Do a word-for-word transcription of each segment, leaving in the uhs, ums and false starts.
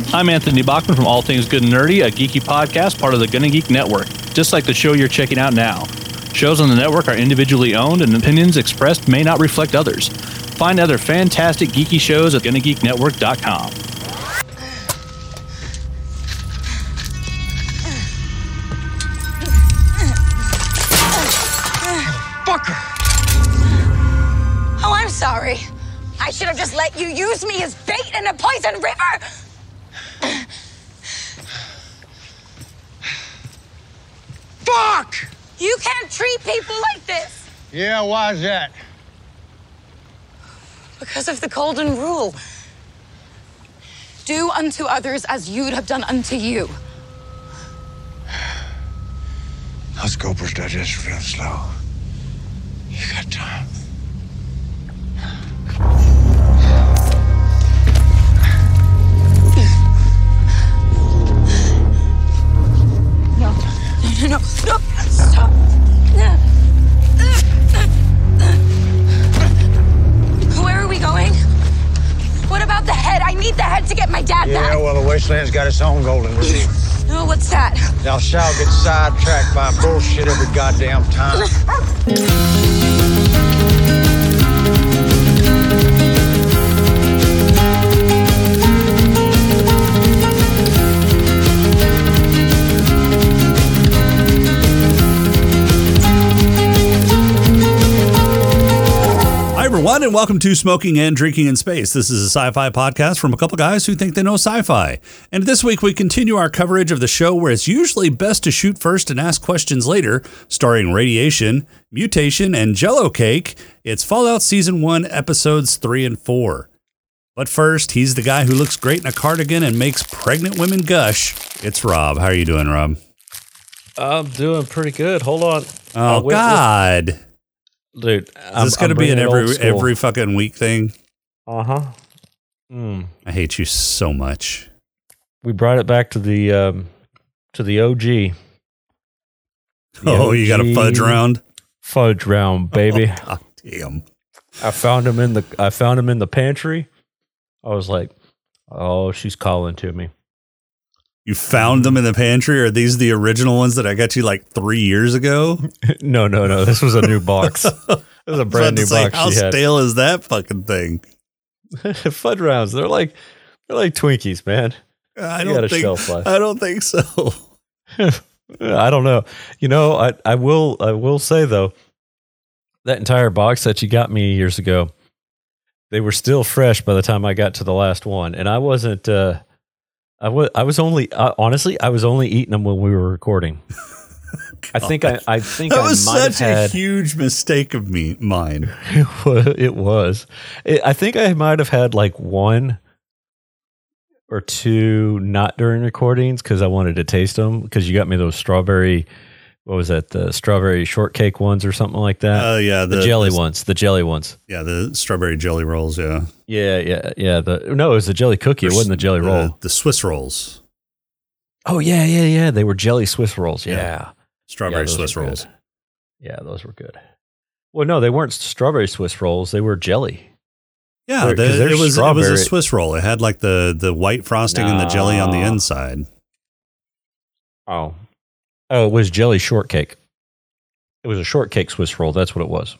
I'm Anthony Bachman from All Things Good and Nerdy, a geeky podcast part of the Gonna Geek Network, just like the show you're checking out now. Shows on the network are individually owned, and opinions expressed may not reflect others. Find other fantastic geeky shows at gonna geek network dot com. Fucker! Oh, I'm sorry. I should have just let you use me as bait in a poison river! Fuck! You can't treat people like this! Yeah, why is that? Because of the golden rule. Do unto others as you'd have done unto you. Those Cooper's digestion feels slow. You got time. No, no, no, no, stop. Where are we going? What about the head? I need the head to get my dad Yeah, back. well, the Wasteland's got its own golden rule. No, what's that? Thou shalt get sidetracked by bullshit every goddamn time. Hi, everyone, and welcome to Smoking and Drinking in Space. This is a sci-fi podcast from a couple guys who think they know sci-fi. And this week, we continue our coverage of the show where it's usually best to shoot first and ask questions later, starring radiation, mutation, and Jell-O cake. It's Fallout Season one, Episodes three and four. But first, he's the guy who looks great in a cardigan and makes pregnant women gush. It's Rob. How are you doing, Rob? I'm doing pretty good. Hold on. Oh, God. Dude, Is this going to be an every every fucking week thing? Uh-huh. Mm. I hate you so much. We brought it back to the um, to the O G. The oh, O G you got a fudge round? Fudge round, baby. Oh, God damn. I found him in the I found him in the pantry. I was like, "Oh, she's calling to me." You found them in the pantry? Are these the original ones that I got you like three years ago? no, no, no. This was a new box. It was a brand new say, box. How she had. stale is that fucking thing? Fudge rounds. They're like they're like Twinkies, man. I You got don't a think. shelf life. I don't think so. I don't know. You know, I, I will I will say though, that entire box that you got me years ago, they were still fresh by the time I got to the last one, and I wasn't. Uh, I was I was only uh, honestly I was only eating them when we were recording. I think I I think that I was might such have had, a huge mistake of me mine. It was. It was. It, I think I might have had like one or two not during recordings because I wanted to taste them because you got me those strawberry. What was that? The strawberry shortcake ones or something like that? Oh uh, yeah, the, the jelly the, ones. The jelly ones. Yeah, the strawberry jelly rolls. Yeah. Yeah, yeah, yeah. The no, it was the jelly cookie. It wasn't the jelly roll. The, the Swiss rolls. Oh yeah, yeah, yeah. They were jelly Swiss rolls. Yeah, yeah. Strawberry yeah, Swiss rolls. Good. Yeah, those were good. Well, no, they weren't strawberry Swiss rolls. They were jelly. Yeah, the, it was it was a Swiss roll. It had like the the white frosting nah. and the jelly on the inside. Oh. Oh, it was jelly shortcake. It was a shortcake Swiss roll. That's what it was.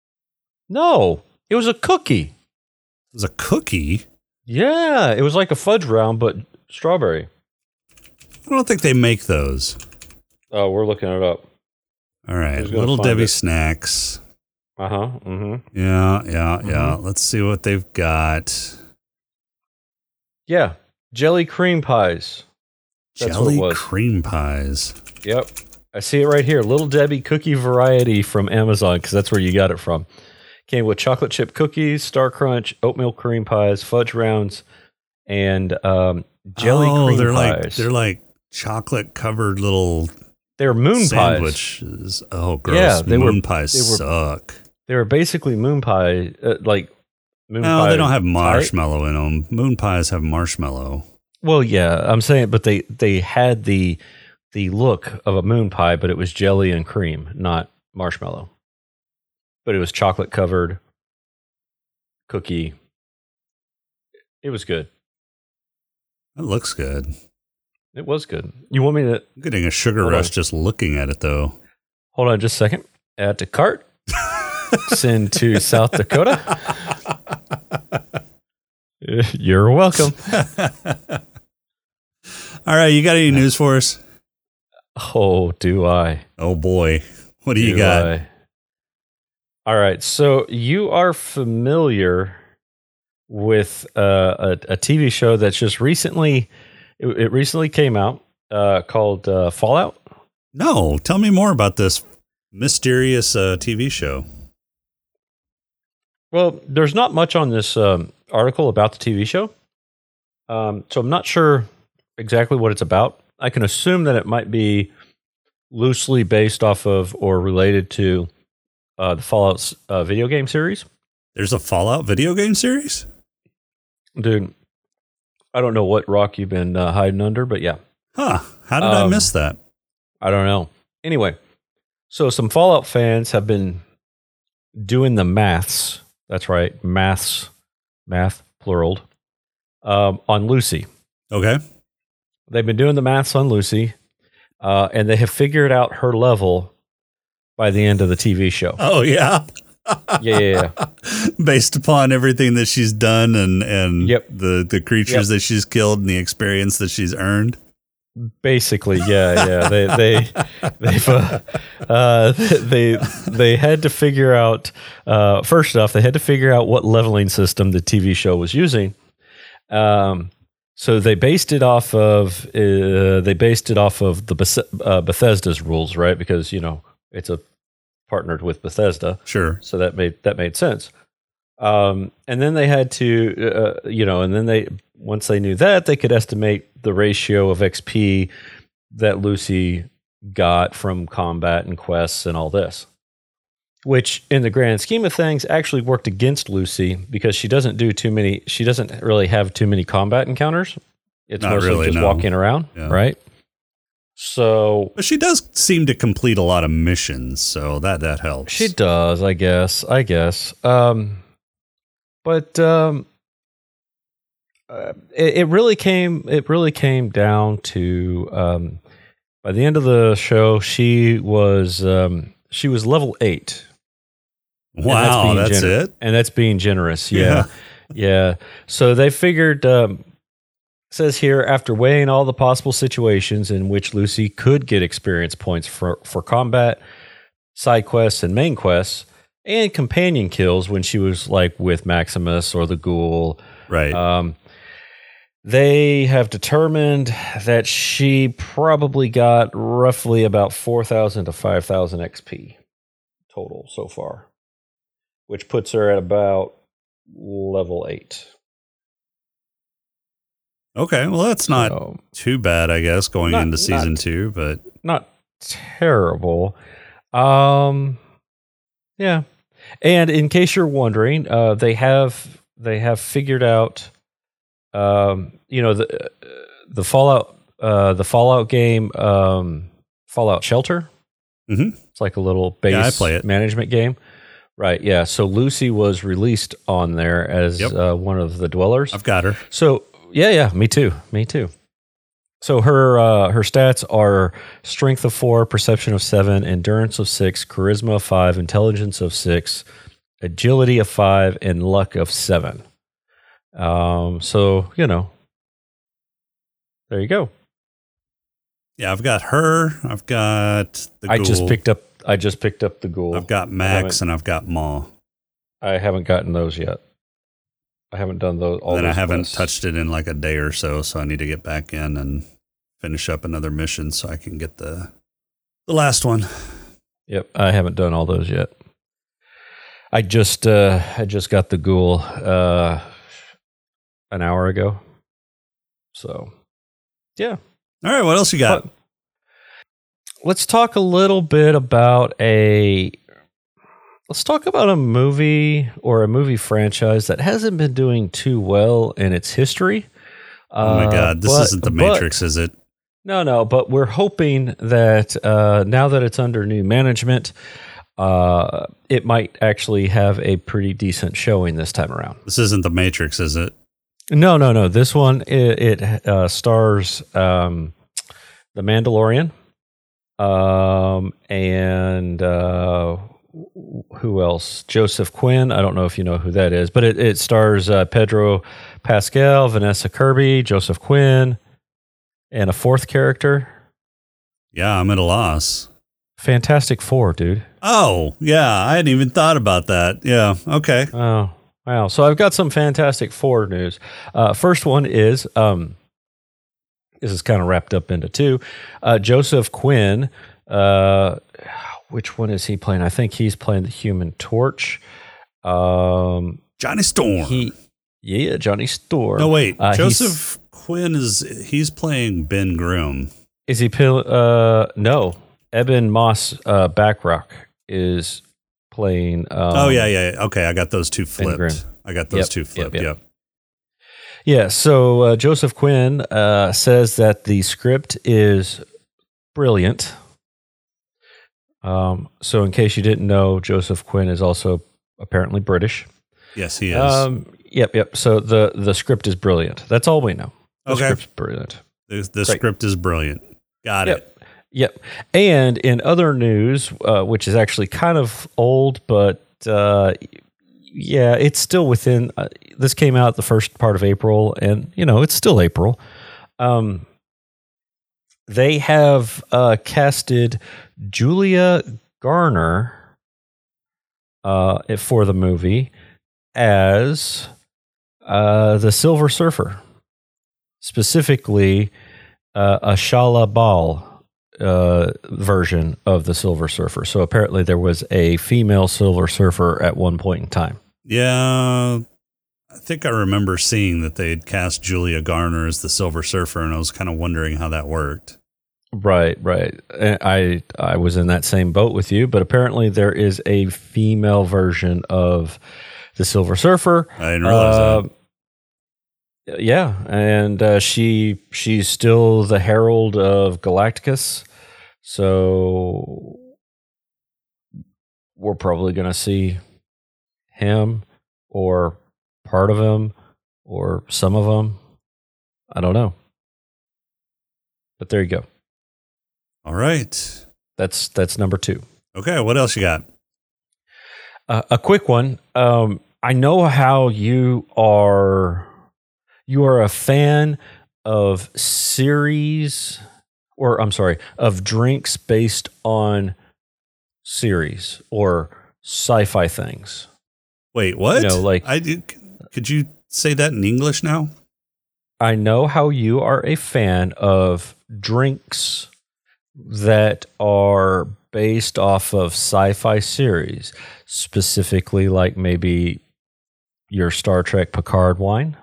No, it was a cookie. It was a cookie? Yeah, it was like a fudge round, but strawberry. I don't think they make those. Oh, we're looking it up. All right, Little Debbie it. Snacks. Uh-huh, mm-hmm. Yeah, yeah, mm-hmm. yeah. Let's see what they've got. Yeah, jelly cream pies. That's jelly what it was. Cream pies. Yep. I see it right here. Little Debbie cookie variety from Amazon, because that's where you got it from. Came with chocolate chip cookies, Star Crunch, oatmeal cream pies, fudge rounds, and um, jelly oh, cream they're pies. Like, they're like chocolate covered little They're moon sandwiches. pies. Oh, gross. Yeah, they moon were, pies they were, suck. They were basically moon pie, uh, like moon no, pie. they don't have marshmallow pie. in them. Moon pies have marshmallow. Well, yeah, I'm saying, but they, they had the the look of a moon pie, but it was jelly and cream, not marshmallow. But it was chocolate covered cookie. It was good. That looks good. It was good. You want me to? I'm getting a sugar Hold rush on. just looking at it, though. Hold on just a second. Add to cart. Send to South Dakota. You're welcome. All right, you got any news for us? Oh, do I? Oh, boy. What do, Do you got? I? All right. So you are familiar with uh, a, a T V show that's just recently, it, it recently came out uh, called uh, Fallout? No, tell me more about this mysterious uh, T V show. Well, there's not much on this um, article about the T V show. Um, so I'm not sure exactly what it's about. I can assume that it might be loosely based off of or related to uh, the Fallout uh, video game series. There's a Fallout video game series? Dude, I don't know what rock you've been uh, hiding under, but yeah. Huh. How did I Um, miss that? I don't know. Anyway, so some Fallout fans have been doing the maths. That's right, maths, math, plural, um, on Lucy. Okay. They've been doing the maths on Lucy, uh, and they have figured out her level by the end of the T V show. Oh, yeah. Yeah, yeah, yeah. Based upon everything that she's done and, and Yep. the, the creatures Yep. that she's killed and the experience that she's earned. Basically, yeah, yeah. They they they've uh, uh, they they had to figure out uh, first off they had to figure out what leveling system the T V show was using. Um, so they based it off of uh, they based it off of the Beth- uh, Bethesda's rules, right? Because you know it's a partnered with Bethesda, Sure. so that made that made sense. Um, and then they had to, uh, you know, and then they once they knew that, they could estimate the ratio of X P that Lucy got from combat and quests and all this, which in the grand scheme of things actually worked against Lucy because she doesn't do too many. She doesn't really have too many combat encounters. It's Not mostly really, just no. walking around, Yeah. right? So But she does seem to complete a lot of missions, so that, that helps. she does, I guess. I guess. Um, but um, uh, it, it really came. It really came down to um, by the end of the show, she was um, she was level eight. And Wow, being that's gener- it? and that's being generous. Yeah, yeah. So they figured. Um, says here, after weighing all the possible situations in which Lucy could get experience points for for combat, side quests, and main quests, and companion kills when she was like with Maximus or the Ghoul. Right. Um, they have determined that she probably got roughly about four thousand to five thousand X P total so far, which puts her at about level eight. Okay, well, that's not So, too bad, I guess, going Not- into season not- two, but not terrible. Um, yeah. And in case you're wondering, uh, they have they have figured out, um, you know, the the Fallout uh, the Fallout game, um, Fallout Shelter. Mhm. It's like a little base Yeah, I play it. management game, right? Yeah. So Lucy was released on there as Yep. uh, one of the dwellers. I've got her. So yeah, yeah, me too, me too. So her uh, her stats are strength of four, perception of seven, endurance of six, charisma of five, intelligence of six, agility of five, and luck of seven. Um, so you know, there you go. Yeah, I've got her. I've got the I just Ghoul. picked up. I just picked up the Ghoul. I've got Max and I've got Maw. I haven't gotten those yet. I haven't done those. All And then I those haven't quests. touched it in like a day or so, so I need to get back in and finish up another mission so I can get the the last one. Yep, I haven't done all those yet. I just uh, I just got the Ghoul uh, an hour ago. So, yeah. All right, what else you got? But let's talk a little bit about a let's talk about a movie or a movie franchise that hasn't been doing too well in its history. Oh my Uh, god, this but- isn't the but- Matrix, is it? No, no, but we're hoping that uh, now that it's under new management, uh, it might actually have a pretty decent showing this time around. This isn't the Matrix, is it? No, no, no. This one it, it uh, stars um, the Mandalorian, um, and uh, who else? Joseph Quinn. I don't know if you know who that is, but it, it stars uh, Pedro Pascal, Vanessa Kirby, Joseph Quinn, and a fourth character. Yeah, I'm at a loss. Fantastic Four, dude. Oh, yeah. I hadn't even thought about that. Yeah. Okay. Oh, wow. So I've got some Fantastic Four news. Uh, first one is, um, this is kind of wrapped up into two. Uh, Joseph Quinn, uh, which one is he playing? I think he's playing the Human Torch. Um, Johnny Storm. He, yeah, Johnny Storm. No, wait. Uh, Joseph Quinn is, he's playing Ben Grimm. Is he, uh, no. Eben Moss uh, Backrock is playing. Um, oh, yeah, yeah. Okay, I got those two Ben Grimm. flipped. I got those Yep, two flipped. yep, Yep. yep. Yeah, so uh, Joseph Quinn uh, says that the script is brilliant. Um, so, in case you didn't know, Joseph Quinn is also apparently British. Yes, he is. Um, yep, yep. So the the script is brilliant. That's all we know. The Okay. script's brilliant. the the great. script is brilliant. Got Yep. it. Yep. And in other news, uh, which is actually kind of old, but uh, yeah, it's still within. Uh, this came out the first part of April, and you know it's still April. Um, they have uh, casted Julia Garner uh, for the movie as uh, the Silver Surfer, specifically uh, Ashala Bal. Uh, version of the Silver Surfer. So apparently there was a female Silver Surfer at one point in time. Yeah, I think I remember seeing that they had cast Julia Garner as the Silver Surfer, and I was kind of wondering how that worked. Right, right. And I I was in that same boat with you, but apparently there is a female version of the Silver Surfer. I didn't realize Uh, that. Yeah, and uh, she she's still the Herald of Galacticus. So we're probably going to see him or part of him or some of them. I don't know. But there you go. All right. That's that's number two. Okay, what else you got? Uh, a quick one. Um, I know how you are. You are a fan of series, or I'm sorry, of drinks based on series or sci-fi things. Wait, what? You know, like- I did, could you say that in English now? I know how you are a fan of drinks that are based off of sci-fi series, specifically like maybe your Star Trek Picard wine.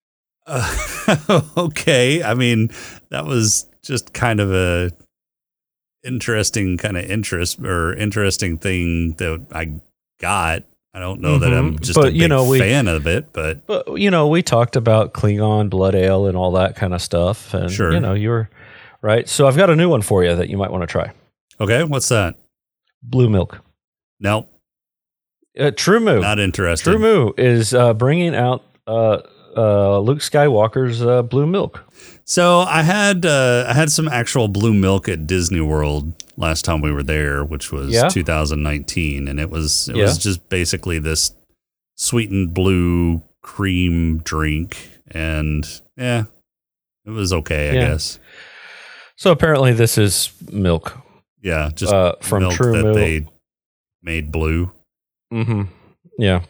Uh, okay. I mean, that was just kind of a interesting kind of interest or interesting thing that I got. I don't know that I'm Mhm. just But, a big you know, we- fan of it, but But, you know, we talked about Klingon blood ale and all that kind of stuff. And, Sure. you know, you're right. So I've got a new one for you that you might want to try. okay. What's that? Blue milk. Nope. Uh, True Moo. Not interested. True Moo is uh, bringing out uh, uh, Luke Skywalker's uh, blue milk. So I had uh, I had some actual blue milk at Disney World last time we were there, which was Yeah? two thousand nineteen, and it was it Yeah. was just basically this sweetened blue cream drink, and yeah, it was okay, I Yeah. guess. So apparently this is milk Yeah, just uh, from milk True that Moo. they made blue. Mm-hmm. Yeah.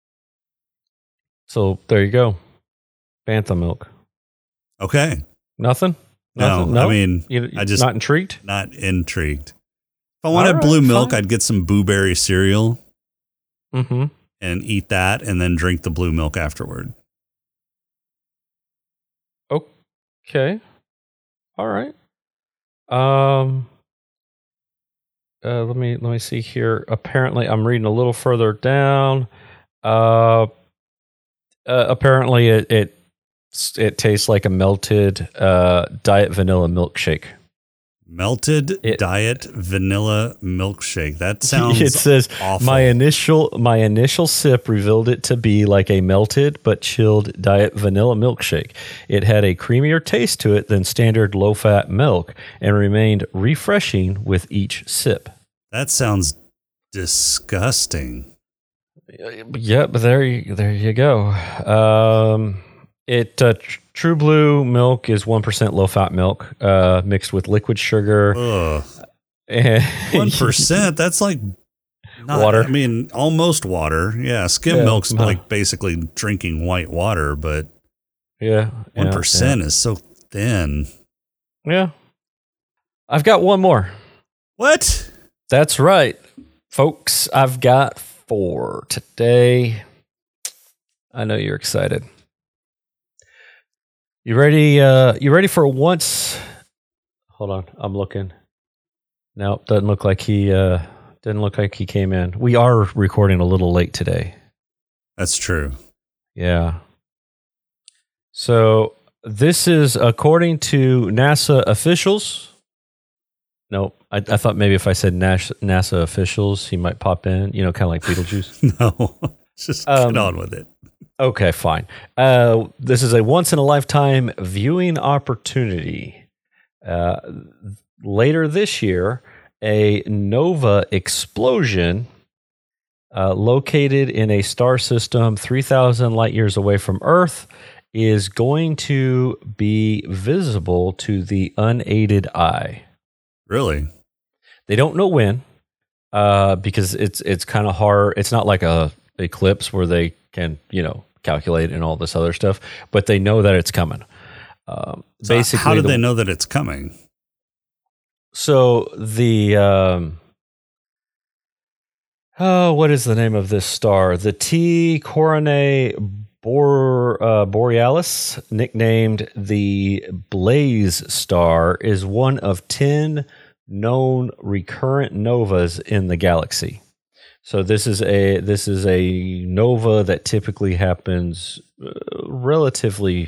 So there you go. Bantha milk. Okay, Nothing? no, Nothing? I mean, you, I just not intrigued? not intrigued. If I wanted All right, blue milk, fine. I'd get some blueberry cereal Mm-hmm. and eat that, and then drink the blue milk afterward. Okay. All right. Um. Uh, let me let me see here. Apparently, I'm reading a little further down. Uh, uh apparently, it it it tastes like a melted uh diet vanilla milkshake. Melted It- diet vanilla milkshake. That sounds It says awful. my initial my initial sip revealed it to be like a melted but chilled diet vanilla milkshake. It had a creamier taste to it than standard low-fat milk and remained refreshing with each sip. That sounds disgusting. Yep, there you, there you go. Um, it uh, tr- True Blue milk is one percent low-fat milk uh, mixed with liquid sugar. Ugh. And One percent. That's like not, Water. I mean, almost water. Yeah, skim Yeah, milk's uh-huh. like basically drinking white water, but yeah, one yeah, percent is so thin. Yeah. yeah. I've got one more. What? That's right, folks. I've got four today. I know you're excited. You ready? Uh, you ready for once? Hold on, I'm looking. No, doesn't look like he. Uh, doesn't look like he came in. We are recording a little late today. That's true. Yeah. So this is according to NASA officials. No, I, I thought maybe if I said NASA, NASA officials, he might pop in. You know, kind of like Beetlejuice. No, just Um, get on with it. Okay, fine. Uh, this is a once in a lifetime viewing opportunity. Uh, later this year, a nova explosion uh, located in a star system three thousand light years away from Earth is going to be visible to the unaided eye. Really? They don't know when, uh, because it's it's kind of hard. It's not like a eclipse where they can, you know, calculate and all this other stuff, but they know that it's coming. Um, So basically, how do the- they know that it's coming? So the um, oh, what is the name of this star? The T Coronae Bor, uh, Borealis, nicknamed the Blaze Star, is one of ten known recurrent novas in the galaxy. So this is a this is a nova that typically happens uh, relatively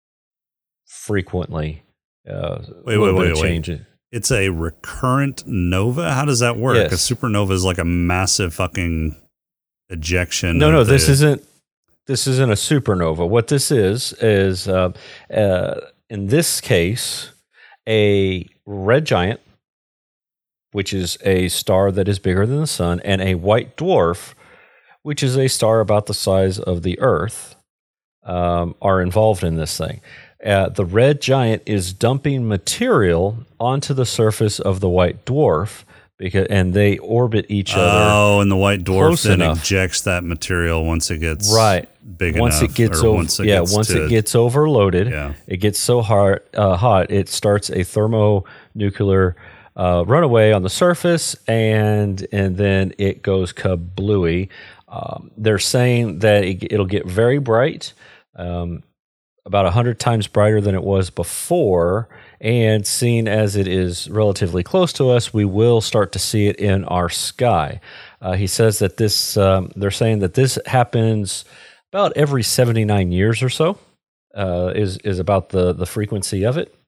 frequently. Uh, Wait, a little wait, bit of wait, wait. change. It's a recurrent nova? How does that work? Yes. A supernova is like a massive fucking ejection. No, of no, this the- isn't. This isn't a supernova. What this is is, uh, uh, in this case, a red giant, which is a star that is bigger than the sun, and a white dwarf, which is a star about the size of the Earth, um, are involved in this thing. Uh, the red giant is dumping material onto the surface of the white dwarf, because and they orbit each other. Oh, and the white dwarf close then enough. ejects that material once it gets Right. big once enough. it gets or over, once it yeah, gets once to- it gets overloaded, Yeah. it gets so hard, uh, hot, it starts a thermonuclear uh, runaway on the surface, and and then it goes kablooey. Um, they're saying that it, it'll get very bright, um, about a hundred times brighter than it was before. And seeing as it is relatively close to us, we will start to see it in our sky. Uh, he says that this, um, they're saying that this happens about every seventy-nine years or so, uh, is, is about the, the frequency of it.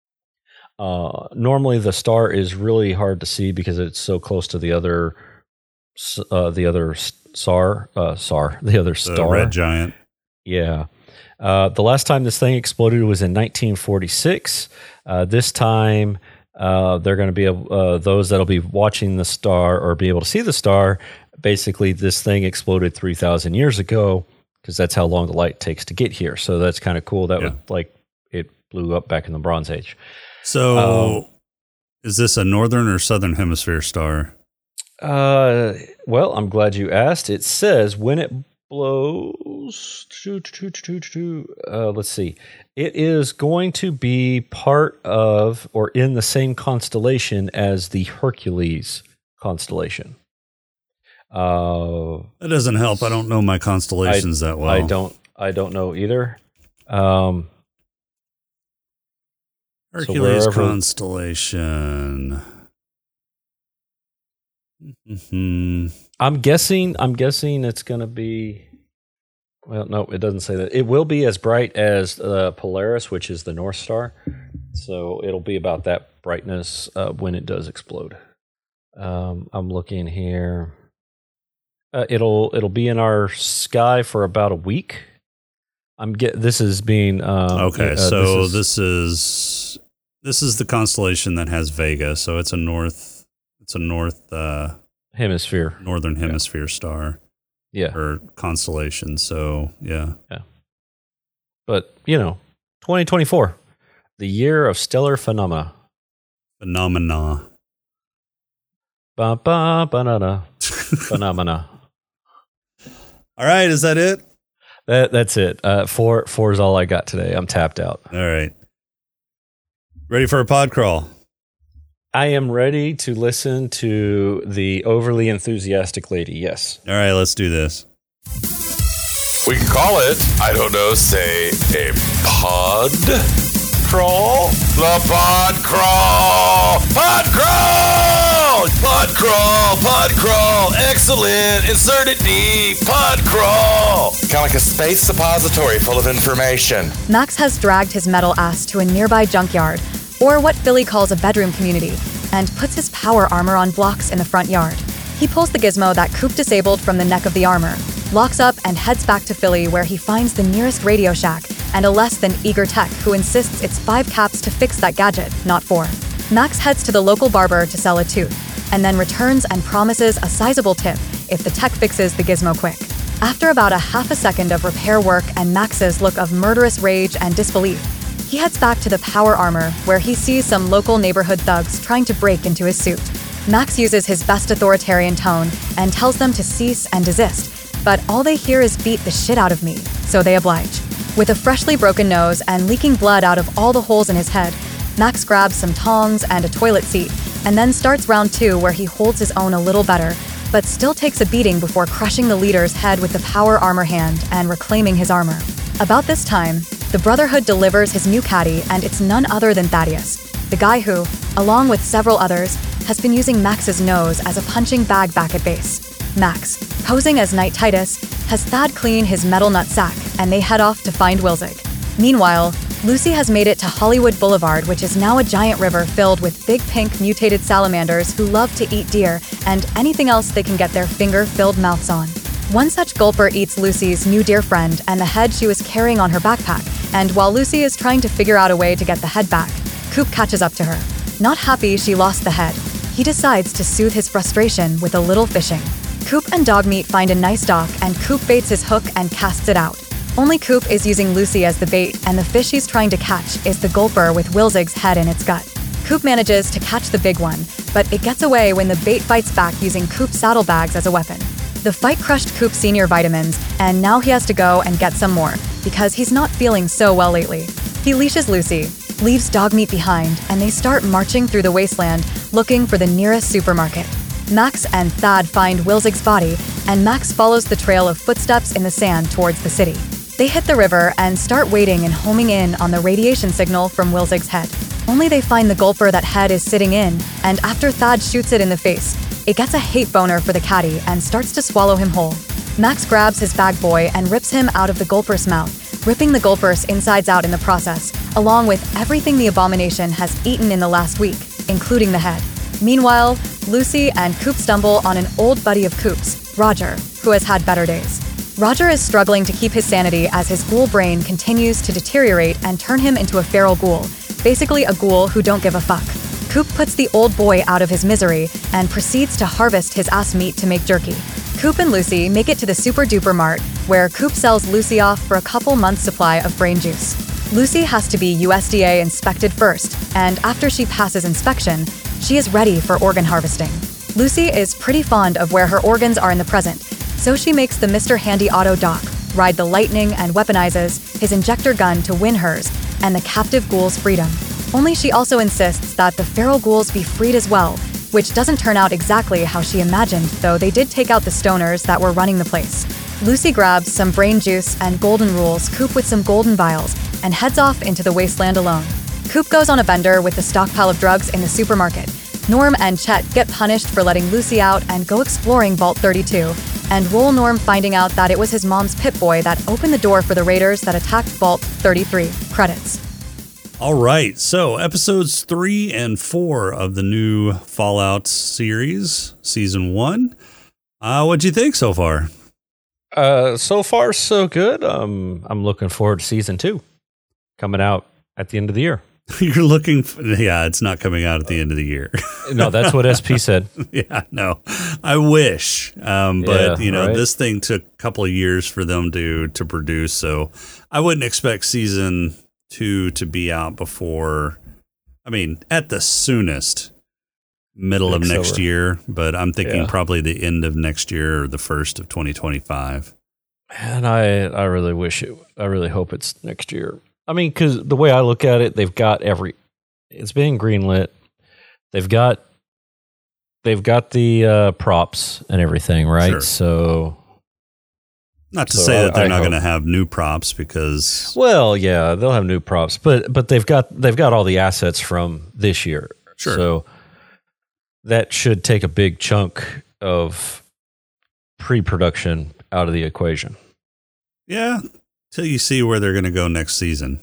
Uh, normally the star is really hard to see because it's so close to the other, s- uh, the other star, uh, star, the other the star. red giant. Yeah. Uh, the last time this thing exploded was in nineteen forty-six. Uh, this time, uh, they're going to be able, uh, those that'll be watching the star or be able to see the star. Basically, this thing exploded three thousand years ago because that's how long the light takes to get here. So that's kind of cool. That Yeah. would like it blew up back in the Bronze Age. So Um, is this a northern or southern hemisphere star? Uh, well, I'm glad you asked. It says when it blows. Uh, let's see. It is going to be part of or in the same constellation as the Hercules constellation. Uh, That doesn't help. I don't know my constellations that well. I don't. I don't know either. Um, Hercules wherever- constellation. Hmm. I'm guessing. I'm guessing it's going to be. Well, no, it doesn't say that. It will be as bright as uh, Polaris, which is the North Star. So it'll be about that brightness uh, when it does explode. Um, I'm looking here. Uh, it'll it'll be in our sky for about a week. I'm get this is being um, okay. Uh, so this is, this is this is the constellation that has Vega. So it's a north. It's a north uh, hemisphere, northern hemisphere yeah. star. Yeah, or constellation. So yeah, yeah. But you know, twenty twenty-four, the year of stellar phenomena. Phenomena. Ba ba banana. Phenomena. All right, is that it? That that's it. Uh, four four is all I got today. I'm tapped out. All right. Ready for a pod crawl? I am ready to listen to the overly enthusiastic lady. Yes. All right, let's do this. We can call it, I don't know, say a pod crawl? The pod crawl! Pod crawl! Pod crawl! Pod crawl! Excellent! Insert it deep! Pod crawl! Kind of like a space suppository full of information. Max has dragged his metal ass to a nearby junkyard, or what Philly calls a bedroom community, and puts his power armor on blocks in the front yard. He pulls the gizmo that Coop disabled from the neck of the armor, locks up, and heads back to Philly, where he finds the nearest Radio Shack and a less than eager tech who insists it's five caps to fix that gadget, not four. Max heads to the local barber to sell a tooth, and then returns and promises a sizable tip if the tech fixes the gizmo quick. After about a half a second of repair work and Max's look of murderous rage and disbelief, he heads back to the power armor, where he sees some local neighborhood thugs trying to break into his suit. Max uses his best authoritarian tone and tells them to cease and desist, but all they hear is beat the shit out of me, so they oblige. With a freshly broken nose and leaking blood out of all the holes in his head, Max grabs some tongs and a toilet seat, and then starts round two, where he holds his own a little better, but still takes a beating before crushing the leader's head with the power armor hand and reclaiming his armor. About this time, the Brotherhood delivers his new caddy, and it's none other than Thaddeus, the guy who, along with several others, has been using Max's nose as a punching bag back at base. Max, posing as Knight Titus, has Thad clean his metal nut sack, and they head off to find Wilzig. Meanwhile, Lucy has made it to Hollywood Boulevard, which is now a giant river filled with big pink mutated salamanders who love to eat deer and anything else they can get their finger-filled mouths on. One such gulper eats Lucy's new dear friend and the head she was carrying on her backpack, and while Lucy is trying to figure out a way to get the head back, Coop catches up to her. Not happy she lost the head, he decides to soothe his frustration with a little fishing. Coop and Dogmeat find a nice dock, and Coop baits his hook and casts it out. Only Coop is using Lucy as the bait, and the fish he's trying to catch is the gulper with Wilzig's head in its gut. Coop manages to catch the big one, but it gets away when the bait fights back using Coop's saddlebags as a weapon. The fight crushed Coop's senior vitamins, and now he has to go and get some more, because he's not feeling so well lately. He leashes Lucy, leaves Dogmeat behind, and they start marching through the wasteland looking for the nearest supermarket. Max and Thad find Wilzig's body, and Max follows the trail of footsteps in the sand towards the city. They hit the river and start waiting and homing in on the radiation signal from Wilzig's head. Only they find the gulper that head is sitting in, and after Thad shoots it in the face, it gets a hate boner for the caddy and starts to swallow him whole. Max grabs his bag boy and rips him out of the gulper's mouth, ripping the gulper's insides out in the process, along with everything the abomination has eaten in the last week, including the head. Meanwhile, Lucy and Coop stumble on an old buddy of Coop's, Roger, who has had better days. Roger is struggling to keep his sanity as his ghoul brain continues to deteriorate and turn him into a feral ghoul, basically a ghoul who don't give a fuck. Coop puts the old boy out of his misery and proceeds to harvest his ass meat to make jerky. Coop and Lucy make it to the Super Duper Mart, where Coop sells Lucy off for a couple months' supply of brain juice. Lucy has to be U S D A inspected first, and after she passes inspection, she is ready for organ harvesting. Lucy is pretty fond of where her organs are in the present, so she makes the Mister Handy Auto Doc ride the lightning and weaponizes his injector gun to win hers and the captive ghoul's freedom. Only she also insists that the feral ghouls be freed as well, which doesn't turn out exactly how she imagined, though they did take out the stoners that were running the place. Lucy grabs some brain juice and golden rules Coop with some golden vials and heads off into the wasteland alone. Coop goes on a bender with the stockpile of drugs in the supermarket. Norm and Chet get punished for letting Lucy out and go exploring Vault thirty-two, and roll Norm finding out that it was his mom's Pip-Boy that opened the door for the raiders that attacked Vault thirty-three. Credits. All right. So episodes three and four of the new Fallout series, season one. Uh, what'd you think so far? Uh, so far, so good. Um, I'm looking forward to season two coming out at the end of the year. You're looking for, yeah, it's not coming out at the end of the year. No, that's what S P said. Yeah, no, I wish. Um, but, Yeah, you know, right. this thing took a couple of years for them to, to produce. So I wouldn't expect season two to be out before, I mean, at the soonest, middle of Next next summer. year. But I'm thinking Yeah. probably the end of next year or the first of twenty twenty-five. And I, I really wish it, I really hope it's next year. I mean, because the way I look at it, they've got every, it's being greenlit. They've got, they've got the uh, props and everything, right? Sure. So, Not to So say I- that they're I not hope- going to have new props because, well, yeah, they'll have new props, but but they've got they've got all the assets from this year. Sure. So that should take a big chunk of pre-production out of the equation. yeah, till you see where they're going to go next season.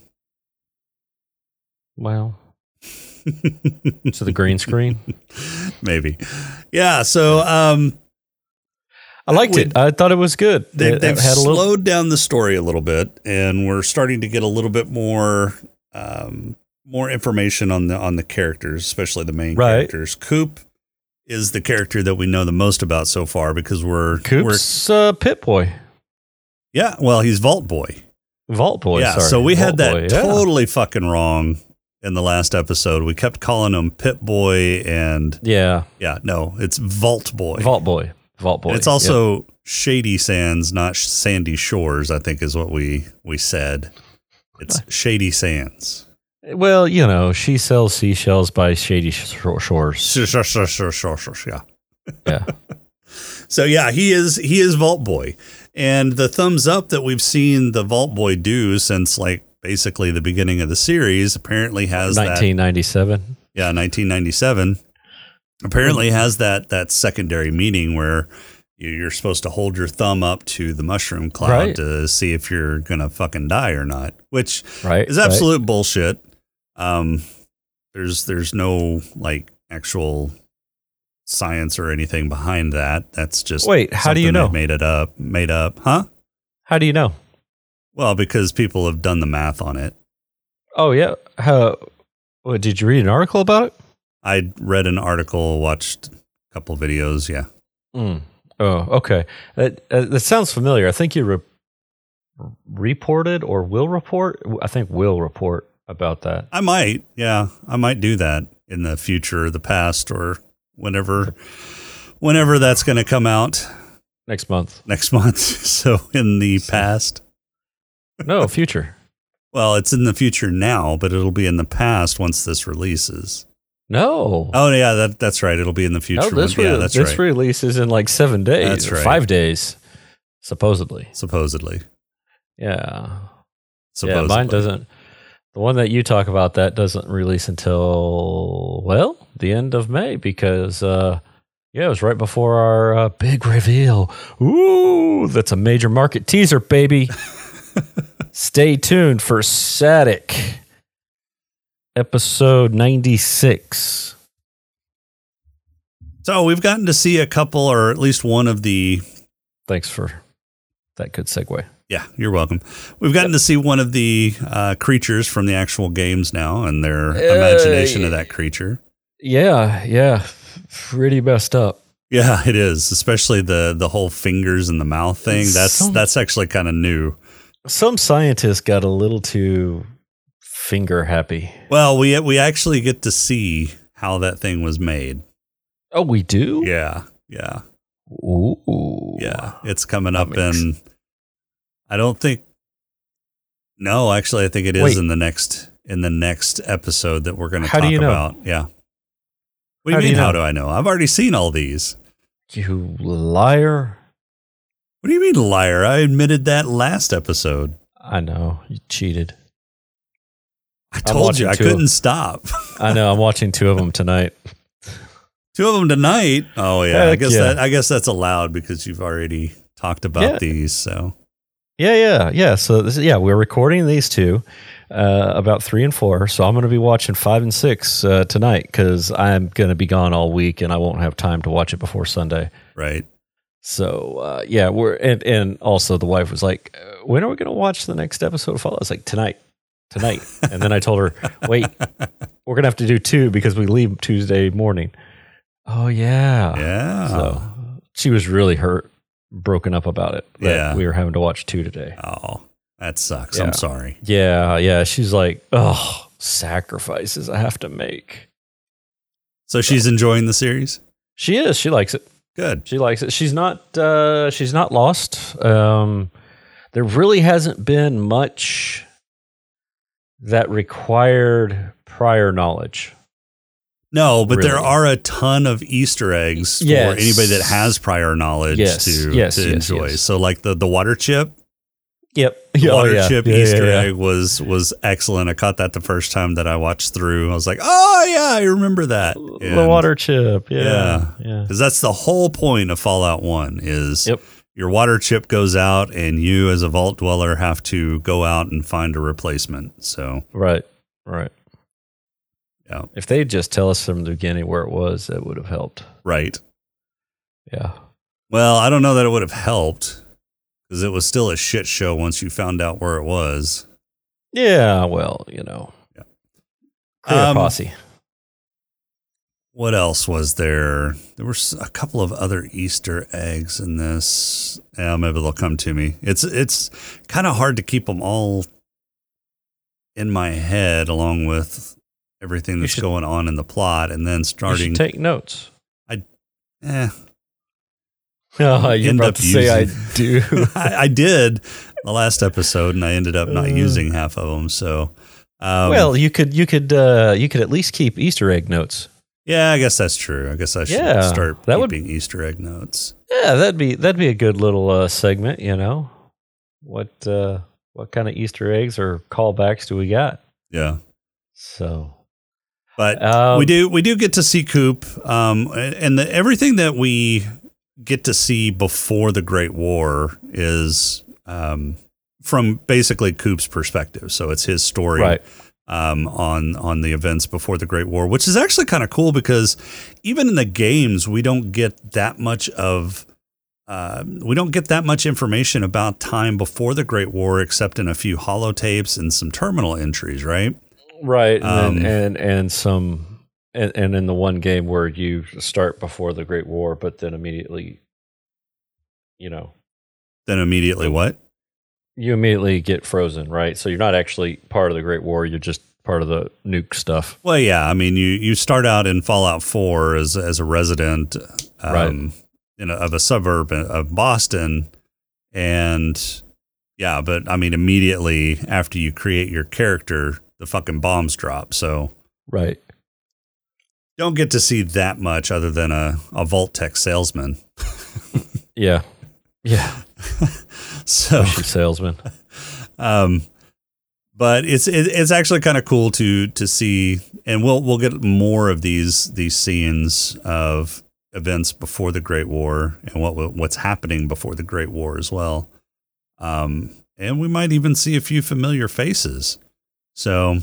Well, to the green screen. Maybe. Yeah. So, um, I liked it. I thought it was good. They, It- they've it had a little, slowed down the story a little bit, and we're starting to get a little bit more, um, more information on the on the characters, especially the main Right. characters. Coop is the character that we know the most about so far because we're Coop's uh, Pit Boy, we're yeah. Well, he's Vault Boy. Vault Boy. yeah. sorry. So we had Vault that Boy, yeah. totally fucking wrong in the last episode. We kept calling him Pit Boy, and Yeah, yeah, no, it's Vault Boy. Vault Boy. Vault Boy. And it's also Shady Sands, not Sandy Shores, I think is what we, we said. It's Shady Sands. Yep. Well, you know, she sells seashells by Shady Shore- Shores. Sure, sure, sure, sure, sure, sure, yeah. Yeah. So yeah, he is he is Vault Boy. And the thumbs up that we've seen the Vault Boy do since like basically the beginning of the series apparently has nineteen that ninety-seven. yeah, nineteen ninety-seven apparently has that that secondary meaning where you- you're supposed to hold your thumb up to the mushroom cloud Right. to see if you're going to fucking die or not, which Right. is absolute bullshit. Um, there's there's no like actual science or anything behind that. That's just Wait, how do you something know? they made it up, made up, huh? How do you know? Well, because people have done the math on it. Oh, yeah. How? What, did you read an article about it? I read an article, watched a couple videos. Yeah, Mm. Oh, okay. That, uh, that sounds familiar. I think you re- reported or will report. I think will report about that. I might. Yeah, I might do that in the future, or the past, or whenever, whenever that's going to come out Next month. next month. So in the past. No, future. Well, it's in the future now, but it'll be in the past once this releases. No. Oh yeah, that that's right. It'll be in the future. no, this, when- re- yeah, that's this right. release is in like seven days. That's or right. Five days, supposedly. Supposedly. Yeah. Supposedly. Yeah, mine doesn't. The one that you talk about, that doesn't release until, well, the end of May because, uh, yeah, it was right before our uh, big reveal. Ooh, that's a major market teaser, baby. Stay tuned for Static, episode ninety-six. So we've gotten to see a couple, or at least one of the. Thanks for that good segue. Yeah, you're welcome. We've gotten to see one of the uh, creatures from the actual games now, and their imagination of that creature. Yeah, yeah, pretty messed up. Yeah, it is. Especially the the whole fingers in the mouth thing. That's Some- that's actually kind of new. Some scientists got a little too finger happy. Well, we we actually get to see how that thing was made. Oh, we do? Yeah, yeah, Ooh. yeah. It's coming That up makes- in. I don't think. No, actually, I think it is Wait. in the next in the next episode that we're going to How talk do you know? about. Yeah. What do How you do mean? you know? How do I know? I've already seen all these. You liar. What do you mean, liar? I admitted that last episode. I know. You cheated. I told you watching I two. couldn't stop. I know. I'm watching two of them tonight. Two of them tonight. Oh yeah, I Heck guess yeah. that I guess that's allowed because you've already talked about Yeah. these. So Yeah, yeah, yeah. So, this, yeah, we're recording these two. uh, about three and four. So I'm going to be watching five and six uh, tonight because I'm going to be gone all week and I won't have time to watch it before Sunday. Right. So uh, yeah, we're and and also the wife was like, "When are we going to watch the next episode of Fallout?" I was like, "Tonight, tonight." And then I told her, "Wait, we're going to have to do two because we leave Tuesday morning." Oh yeah, Yeah. So she was really hurt, broken up about it. That Yeah. we were having to watch two today. Oh, that sucks. Yeah. I'm sorry. Yeah, yeah. She's like, "Oh, sacrifices I have to make." So she's enjoying the series? She is. She likes it. Good. She likes it. She's not. Uh, she's not lost. Um, there really hasn't been much that required prior knowledge. No, but there Really. are a ton of Easter eggs for Yes. anybody that has prior knowledge Yes. to, Yes, to yes, enjoy. yes. So like the, the water chip, Yep. the Oh, water yeah. chip Yeah, yeah, Easter yeah. egg was was excellent. I caught that the first time that I watched through. I was like, oh yeah, I remember that. The water chip. Yeah. Yeah. Yeah. Because that's the whole point of Fallout one is Yep. your water chip goes out and you as a vault dweller have to go out and find a replacement. So Right. Right. yeah, If they just tell us from the beginning where it was, that would have helped. right. Yeah. Well, I don't know that it would have helped because it was still a shit show once you found out where it was. Yeah. Well, you know. Yeah. Create a Um, posse. What else was there? There were s- a couple of other Easter eggs in this. Yeah, maybe they'll come to me. It's it's kind of hard to keep them all in my head, along with everything that's should- going on in the plot, and then You starting. should take notes. eh, Oh, you're end about up to say I using- do. I, I did the last episode, and I ended up not Uh. using half of them. So, um, Well, you could you could uh, you could at least keep Easter egg notes. yeah, I guess that's true. I guess I should Yeah, start that would- keeping Easter egg notes. Yeah, that'd be that'd be a good little uh, segment. You know, what uh, what kind of Easter eggs or callbacks do we got? Yeah. So, But Um, we do we do get to see Coop, um, and the, everything that we get to see before the Great War is um, from basically Coop's perspective. So it's his story right, um, on on the events before the Great War, which is actually kind of cool because even in the games we don't get that much of uh, we don't get that much information about time before the Great War, except in a few holotapes and some terminal entries, right? right, and Um, then, and and some. And, and in the one game where you start before the Great War, but then immediately, you know, Then immediately what? you immediately get frozen, right? So you're not actually part of the Great War. You're just part of the nuke stuff. Well, yeah. I mean, you, you start out in Fallout four as as a resident um, Right. you know, of a suburb of Boston, and yeah, but I mean, immediately after you create your character, the fucking bombs drop. So Right. don't get to see that much other than a, a Vault Tech salesman. Yeah. Yeah. So, Pushy salesman. um, but it's it, it's actually kind of cool to to see, and we'll we'll get more of these these scenes of events before the Great War and what what's happening before the Great War as well. Um, and we might even see a few familiar faces. So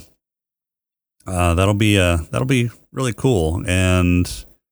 uh, that'll be uh that'll be really cool. And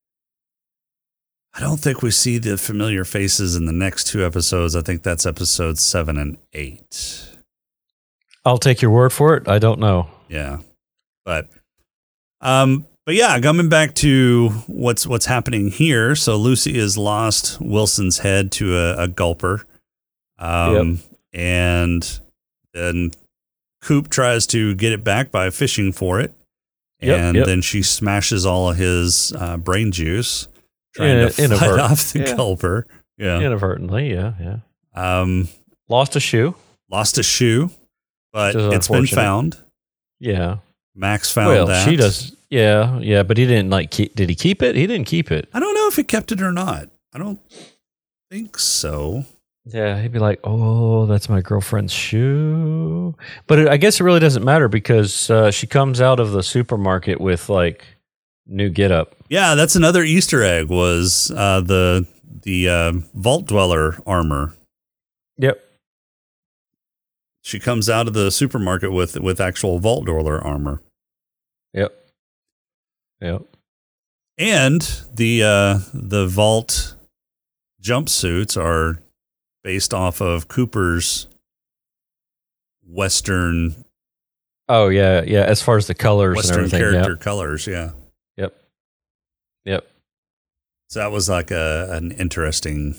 I don't think we see the familiar faces in the next two episodes. I think that's episodes seven and eight. I'll take your word for it. I don't know. Yeah. But um but yeah, coming back to what's what's happening here. So Lucy has lost Wilson's head to a, a gulper. Um and then Coop tries to get it back by fishing for it. Yep, and yep. then she smashes all of his uh, brain juice trying In- to fight inadvert- off the yeah. gulper. Yeah. Inadvertently, yeah, yeah. Um Lost a shoe. lost a shoe, but Which is it's been unfortunate. found. Yeah. Max found well, that. she does. Yeah, yeah, but he didn't like. Keep, did he keep it? He didn't keep it. I don't know if he kept it or not. I don't think so. Yeah, he'd be like, "Oh, that's my girlfriend's shoe." But it, I guess it really doesn't matter because uh, she comes out of the supermarket with like new getup. Yeah, that's another Easter egg was uh, the the uh, Vault Dweller armor. Yep. She comes out of the supermarket with with actual vault door armor. Yep. Yep. And the uh, the vault jumpsuits are based off of Cooper's Western. Oh yeah, yeah. As far as the colors Western and everything, character yep. colors, yeah. Yep. Yep. So that was like a an interesting,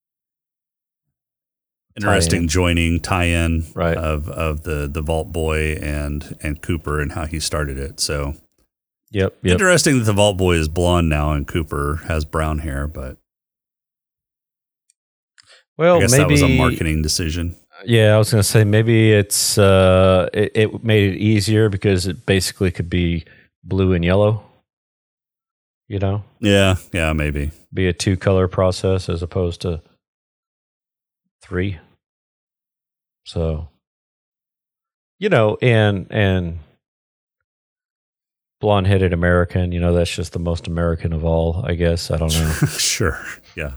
interesting Tie-in. joining tie-in Right. of of the the Vault Boy and and Cooper and how he started it. So Yep. Yep. interesting that the Vault Boy is blonde now and Cooper has brown hair, but Well, I guess maybe that was a marketing decision. Yeah, I was going to say maybe it's uh, it, it made it easier because it basically could be blue and yellow. You know, Yeah, yeah, maybe. be a two color process as opposed to three. So, you know, and and blonde headed American, you know, that's just the most American of all, I guess. I don't know. Sure. Yeah.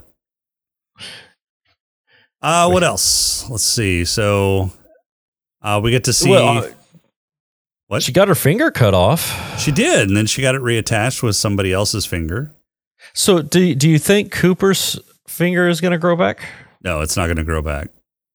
Uh, what else? Let's see. So uh, we get to see Well, uh, what She got her finger cut off. she did, and then she got it reattached with somebody else's finger. So, do do you think Cooper's finger is going to grow back? No, it's not going to grow back.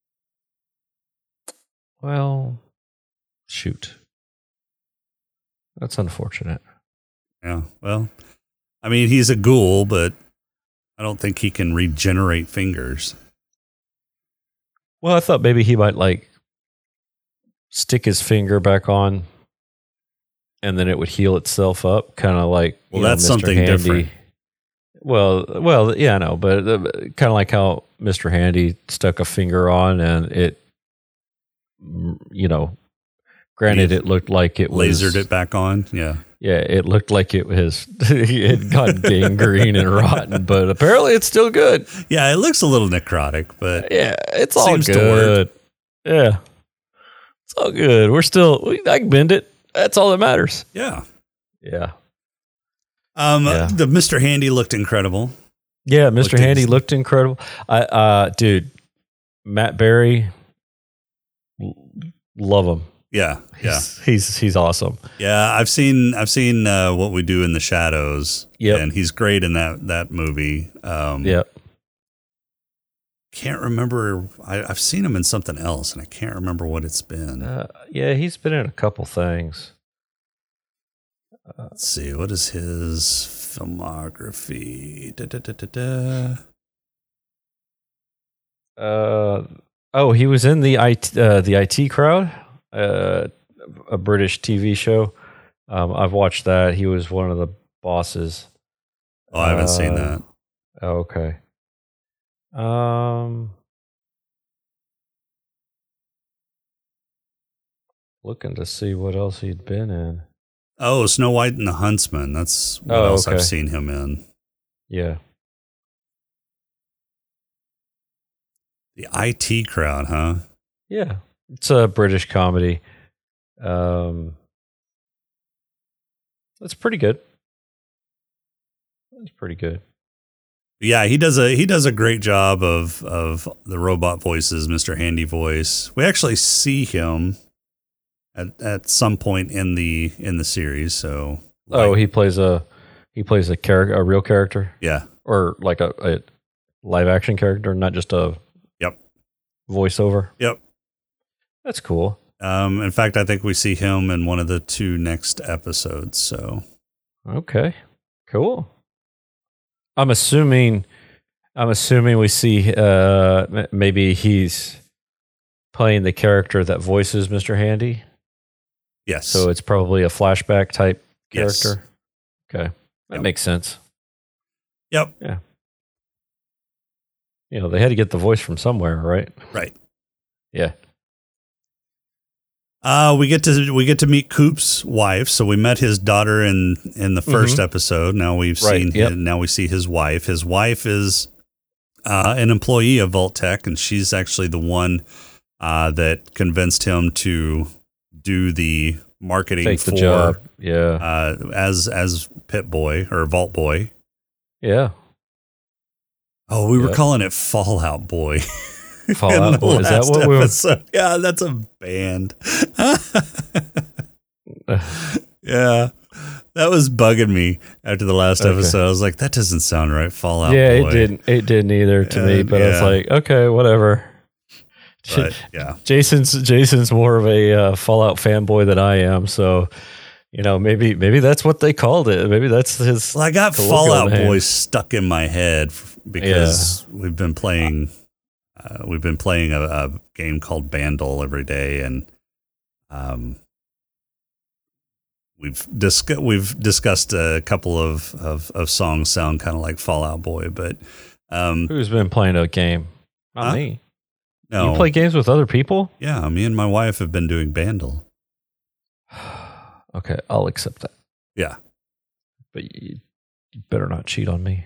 Well, shoot. That's unfortunate. Yeah. Well, I mean, he's a ghoul, but I don't think he can regenerate fingers. Well, I thought maybe he might like stick his finger back on and then it would heal itself up, kind of like, Well, you know, that's Mister something Handy. different. Well, well, yeah, I know, but uh, kind of like how Mister Handy stuck a finger on and it, mm, you know, granted, He it looked like it was Lasered it back on. Yeah. Yeah, it looked like it was it had gotten gangrene and rotten, but apparently it's still good. Yeah. It looks a little necrotic, but Yeah, it's all Seems to good. Yeah, it's all good. We're still we, I can bend it. That's all that matters. yeah. Yeah, Um, Yeah. The Mister Handy looked incredible. yeah. Mister Looked Handy ex- looked incredible. I, uh, dude, Matt Berry, l- love him. Yeah. Yeah. He's, he's he's awesome. Yeah, I've seen I've seen uh, What We Do in the Shadows. Yep. And he's great in that that movie. Um, Yep. Can't remember. I, I've seen him in something else, and I can't remember what it's been. Uh, yeah, he's been in a couple things. Let's see. What is his filmography? Da, da, da, da, da. Uh oh, he was in the I T, uh, the I T Crowd, uh, a British T V show. Um, I've watched that. He was one of the bosses. Oh, I haven't seen Uh, that. Oh, okay. Um, looking to see what else he'd been in. Oh, Snow White and the Huntsman. That's what Oh, else okay. I've seen him in. Yeah. The I T Crowd, huh? Yeah. It's a British comedy. Um, it's pretty good. It's pretty good. Yeah, he does a he does a great job of of the robot voices, Mister Handy voice. We actually see him at at some point in the in the series. So Oh, like- he plays a he plays a character, a real character, yeah, or like a, a live action character, not just a yep, voiceover. yep. That's cool. Um, in fact, I think we see him in one of the two next episodes. So Okay, cool. I'm assuming, I'm assuming we see uh, m- maybe he's playing the character that voices Mister Handy. yes, So it's probably a flashback type Yes. character. Okay, that Yep. makes sense. yep, You know, they had to get the voice from somewhere, right? right. Yeah. Uh, we get to we get to meet Coop's wife. So we met his daughter in in the 1st episode. Now we've Mm-hmm. Right, seen yep. his, now we see his wife. His wife is uh, an employee of Vault Tech, and she's actually the one uh, that convinced him to do the marketing Take for the job. Yeah. uh, as as Pit Boy or Vault Boy. Yeah. Oh, we were Yep. calling it Fallout Boy. Fallout Boy. Is that what we were? Episode. Yeah, that's a band. Yeah. That was bugging me after the last Okay. episode. I was like, that doesn't sound right. Fallout Yeah, Boy. it didn't. It didn't either to me. And, But I was yeah. like, okay, whatever. But, yeah. Jason's Jason's more of a uh, Fallout fanboy than I am, so you know maybe maybe that's what they called it. Maybe that's his. Well, I got colloquial Fallout name. Boy stuck in my head f- because we've been playing, uh, we've been playing a, a game called Bandle every day, and um, we've discussed we've discussed a couple of of, of songs sound kind of like Fallout Boy, but um, Who's been playing a game? Not Huh? me. no, You play games with other people? yeah, me and my wife have been doing Bandle. Okay, I'll accept that. Yeah. But you, you better not cheat on me.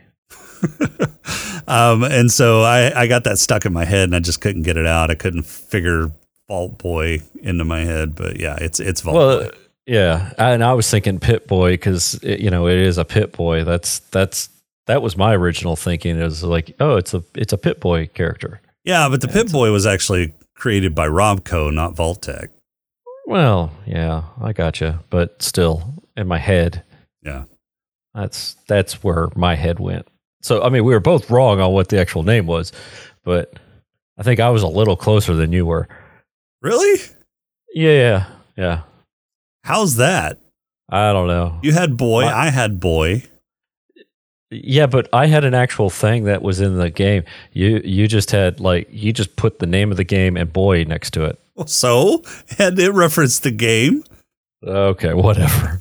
um, and so I, I got that stuck in my head and I just couldn't get it out. I couldn't figure Vault Boy into my head, but yeah, it's, it's Vault Well, Boy. yeah, and I was thinking Pit Boy because you know it is a Pit Boy. That's that's that was my original thinking. It was like, oh, it's a it's a Pit Boy character. Yeah, but the Pit Boy was actually created by Robco, not Vault-Tec. Well, yeah, I gotcha, but still, in my head, Yeah. that's that's where my head went. So, I mean, we were both wrong on what the actual name was, but I think I was a little closer than you were. Really? Yeah, yeah. How's that? I don't know. You had Boy, My- I had Boy. Yeah, but I had an actual thing that was in the game. You you just had like you just put the name of the game and boy next to it. Well, so, and it referenced the game. Okay, whatever.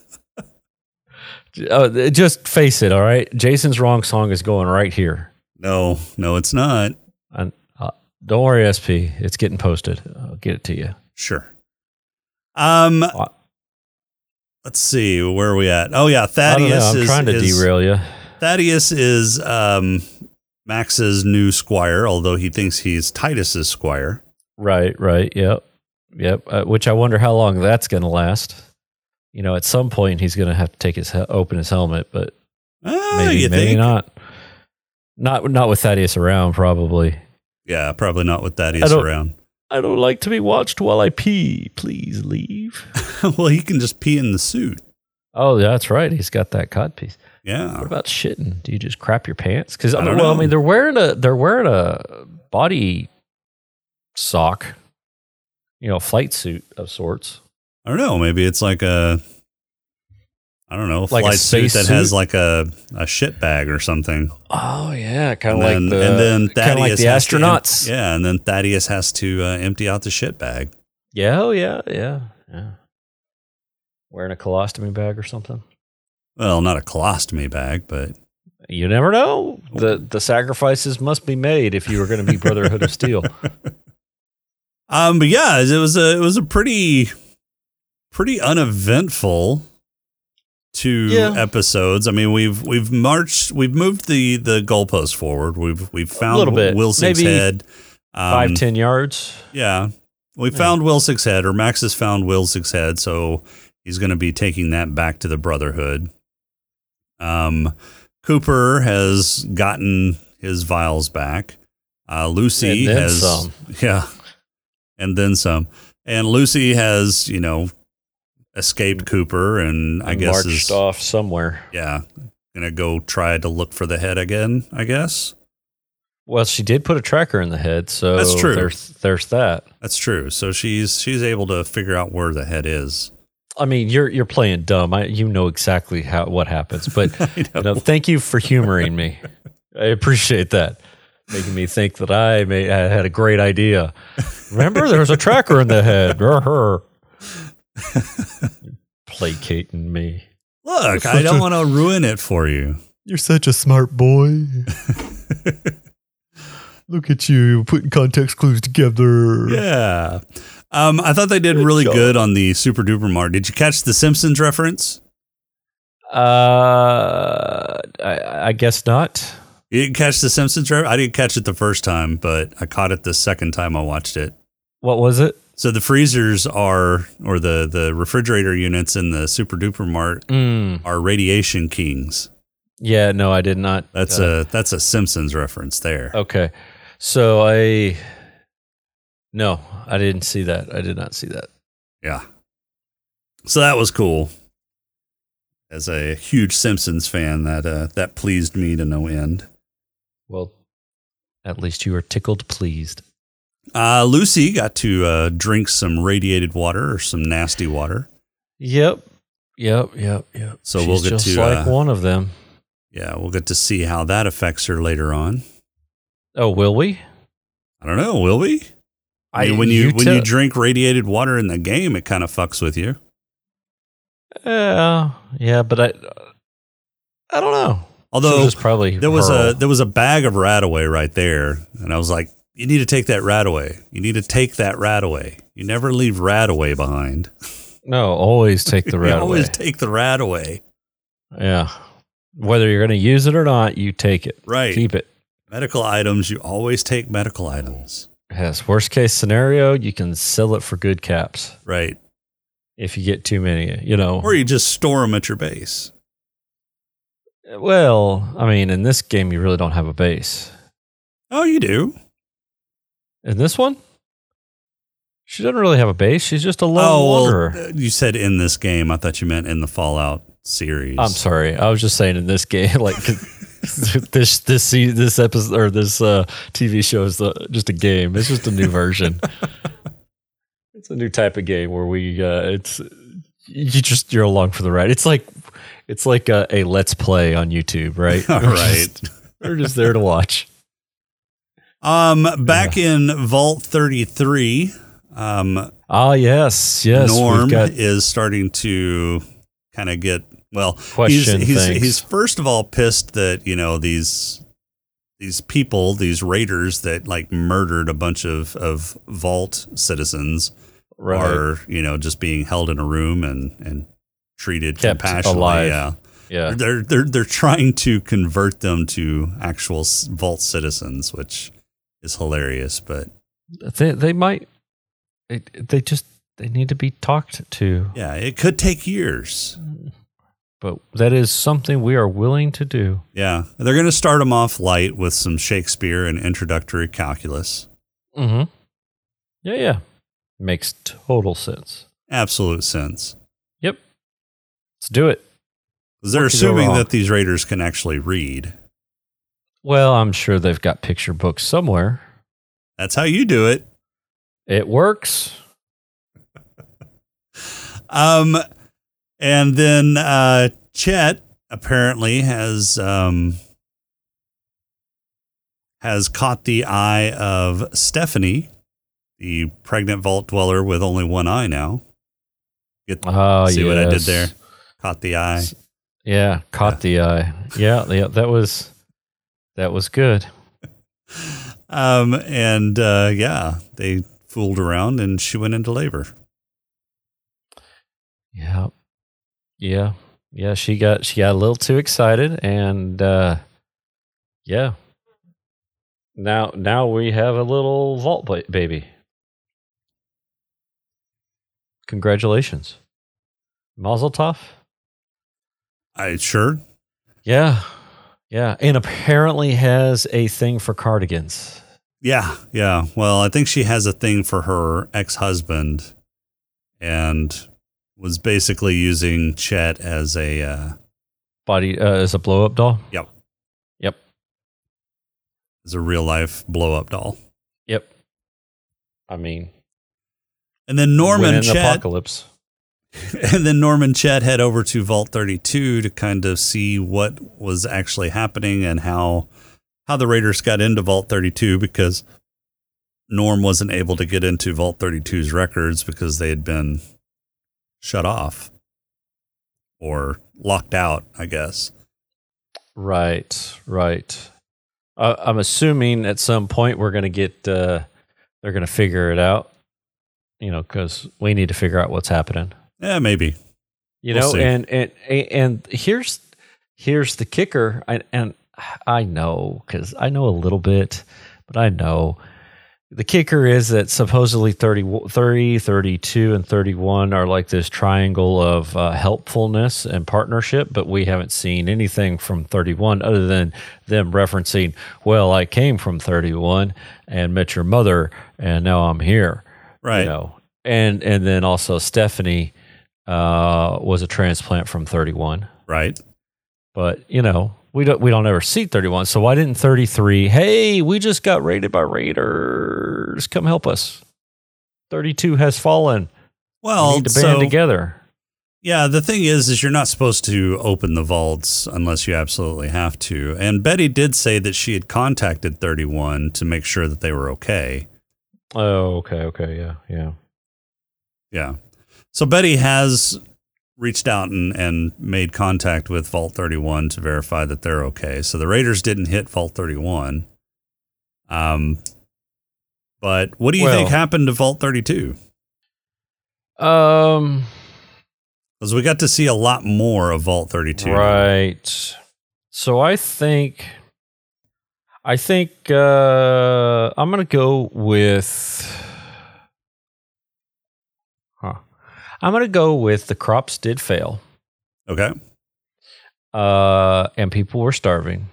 uh, just face it, all right? Jason's Wrong Song is going right here. No, no, it's not. And uh, don't worry, S P. It's getting posted. I'll get it to you. Sure. Um, Uh, let's see, where are we at? Oh yeah, I don't Thaddeus know. I'm is trying to is- derail you. Thaddeus is um, Max's new squire, although he thinks he's Titus's squire. Right, right. Yep. Yep. Uh, which I wonder how long that's going to last. You know, at some point he's going to have to take his he- open his helmet, but Ah, maybe you maybe think? not. Not not with Thaddeus around, probably. Yeah, probably not with I Thaddeus don't- around. I don't like to be watched while I pee. Please leave. Well, he can just pee in the suit. Oh, that's right. He's got that cod piece. Yeah. What about shitting? Do you just crap your pants? Because I I mean, don't well, I know. mean, they're wearing a they're wearing a body sock, you know, flight suit of sorts. I don't know. Maybe it's like a, I don't know, Like a flight suit space that has suit? like a, a shit bag or something. Oh yeah, kind And of like then, the and then kind of like Thaddeus the has to em- astronauts. yeah, and then Thaddeus has to uh, empty out the shit bag. Yeah, oh yeah, yeah, yeah. Wearing a colostomy bag or something. Well, not a colostomy bag, but You never know. The the sacrifices must be made if you were going to be Brotherhood of Steel. um, but yeah, it was a it was a pretty pretty uneventful two Yeah. episodes. I mean, we've we've marched, we've moved the the goalpost forward. We've we've found little bit. Wilsig's Maybe head. Um, Five, ten yards. Yeah. We found Wilsig's head, or Max has found Wilsig's head, so he's going to be taking that back to the Brotherhood. Um, Cooper has gotten his vials back. Uh, Lucy And then has, some. yeah, and then some. And Lucy has, you know, escaped Cooper, and I And guess marched is off somewhere. yeah, gonna go try to look for the head again. I guess Well, she did put a tracker in the head, so That's true. There's, there's that. that's true. So she's she's able to figure out where the head is. I mean, you're you're playing dumb. I, you know exactly how what happens, but you know, thank you for humoring me. I appreciate that, making me think that I may I had a great idea. Remember, there was a tracker in the head. Her placating me. Look, I don't want to ruin it for you. You're such a smart boy. Look at you putting context clues together. Yeah. Um, I thought they did really job. good on the Super Duper Mart. Did you catch the Simpsons reference? Uh, I, I guess not. You didn't catch the Simpsons reference? I didn't catch it the first time, but I caught it the second time I watched it. What was it? So the freezers are, or the, the refrigerator units in the Super Duper Mart Mm. are radiation kings. Yeah, no, I did not. That's uh, a that's a Simpsons reference there. okay. So I, no, I didn't see that. I did not see that. Yeah. So that was cool. As a huge Simpsons fan, that uh, that pleased me to no end. Well, at least you were tickled pleased. Uh, Lucy got to uh, drink some radiated water or some nasty water. Yep. Yep. Yep. Yep. So She's we'll get just to like uh, one of them. Yeah, we'll get to see how that affects her later on. Oh, will we? I don't know. Will we? I mean, I- when you, you when tell- you drink radiated water in the game, it kind of fucks with you. Yeah. Yeah, but I, I don't know. Although She'll just probably there was hurl. a there was a bag of Radaway right there, and I was like, "You need to take that Radaway. You need to take that Radaway. You never leave Radaway behind. no. Always take the You rat always away. take the Radaway. Yeah. Whether you're going to use it or not, you take it. Right. Keep it. Medical items. You always take medical items. Yes. Worst case scenario, you can sell it for good caps Right. if you get too many. You know. Or you just store them at your base. Well, I mean, in this game, you really don't have a base. Oh, you do. In this one, she doesn't really have a base. She's just a lone Oh, wanderer. well, uh, you said in this game. I thought you meant in the Fallout series. I'm sorry. I was just saying in this game, like this this se- this episode or this uh, T V show is the, just a game. It's just a new version. It's a new type of game where we uh, it's you just you're along for the ride. It's like it's like a, a let's play on YouTube, right? All We're right. just- we're just there to watch. Um, back in Vault thirty-three, um, Ah, yes, yes. Norm we've got is starting to kind of get well. Question he's he's, things. he's first of all pissed that you know these these people, these raiders that like murdered a bunch of of Vault citizens, right. are you know just being held in a room and and treated Kept compassionately. alive. Yeah. Yeah. They're they're they're trying to convert them to actual s- Vault citizens, which is hilarious. But They they might it, they just they need to be talked to. yeah, it could take years. But that is something we are willing to do. Yeah, they're going to start them off light with some Shakespeare and introductory calculus. Mm-hmm. Yeah, yeah. Makes total sense. Absolute sense. Yep. Let's do it. 'Cause they're What could go assuming wrong? that these raiders can actually read. Well, I'm sure they've got picture books somewhere. That's how you do it. It works. Um, and then uh, Chet apparently has um, has caught the eye of Stephanie, the pregnant vault dweller with only one eye now. Get, Oh, see what I did yes. there? Caught the eye. Yeah, caught the eye. Yeah, yeah, that was that was good. Um, and uh, yeah, they fooled around and she went into labor. Yeah. Yeah. Yeah, she got she got a little too excited and uh yeah. Now now we have a little vault ba- baby. Congratulations. Mazel tov. I sure. Yeah. Yeah, and apparently has a thing for cardigans. Yeah, yeah. Well, I think she has a thing for her ex-husband and was basically using Chet as a uh, Body uh, as a blow up doll. yep, Yep. as a real life blow up doll. Yep. I mean, And then Norm win and in the Chet apocalypse. and then Norm and Chet head over to Vault thirty-two to kind of see what was actually happening and how how the Raiders got into Vault thirty-two, because Norm wasn't able to get into Vault thirty-two's records because they had been shut off or locked out, I guess. Right, right. Uh, I'm assuming at some point we're going to get, uh, they're going to figure it out, you know, because we need to figure out what's happening. Yeah, maybe. You We'll know, see. and, and and here's here's the kicker, I, and I know because I know a little bit, but I know the kicker is that supposedly thirty, thirty, thirty-two, and thirty-one are like this triangle of uh, helpfulness and partnership, but we haven't seen anything from thirty-one other than them referencing, well, I came from thirty-one and met your mother, and now I'm here. Right. You know? And, and then also Stephanie uh, was a transplant from thirty-one. Right. But, you know, we don't we don't ever see thirty-one. So why didn't thirty-three, hey, we just got raided by raiders. Come help us. thirty-two has fallen. Well, we need to band so, together. Yeah, the thing is, is you're not supposed to open the vaults unless you absolutely have to. And Betty did say that she had contacted thirty-one to make sure that they were okay. Oh, okay, okay, yeah, yeah. Yeah. So Betty has reached out and, and made contact with Vault thirty-one to verify that they're okay. So the Raiders didn't hit Vault thirty-one. Um, but what do you Well, think happened to Vault thirty-two? Um, Because we got to see a lot more of Vault thirty-two. right. So I think, I think uh, I'm going to go with, huh. I'm going to go with the crops did fail. Okay. Uh, and people were starving.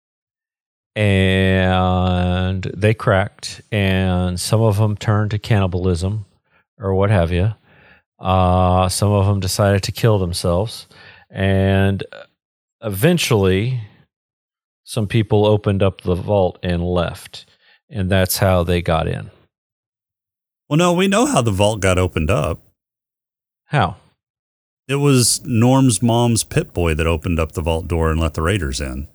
And they cracked, and some of them turned to cannibalism or what have you. Uh, some of them decided to kill themselves. And eventually, some people opened up the vault and left. And that's how they got in. Well, no, we know how the vault got opened up. How? It was Norm's mom's pit boy that opened up the vault door and let the Raiders in.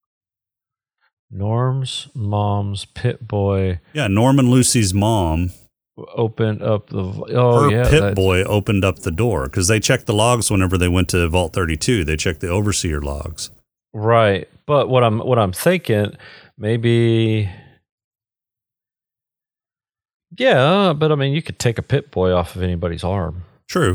Norm's mom's pit boy. Yeah, Norm and Lucy's mom opened up the oh her yeah pit that's- boy opened up the door because they checked the logs whenever they went to Vault thirty-two. They checked the overseer logs. Right, but what I'm what I'm thinking maybe. Yeah, but I mean, you could take a pit boy off of anybody's arm. True.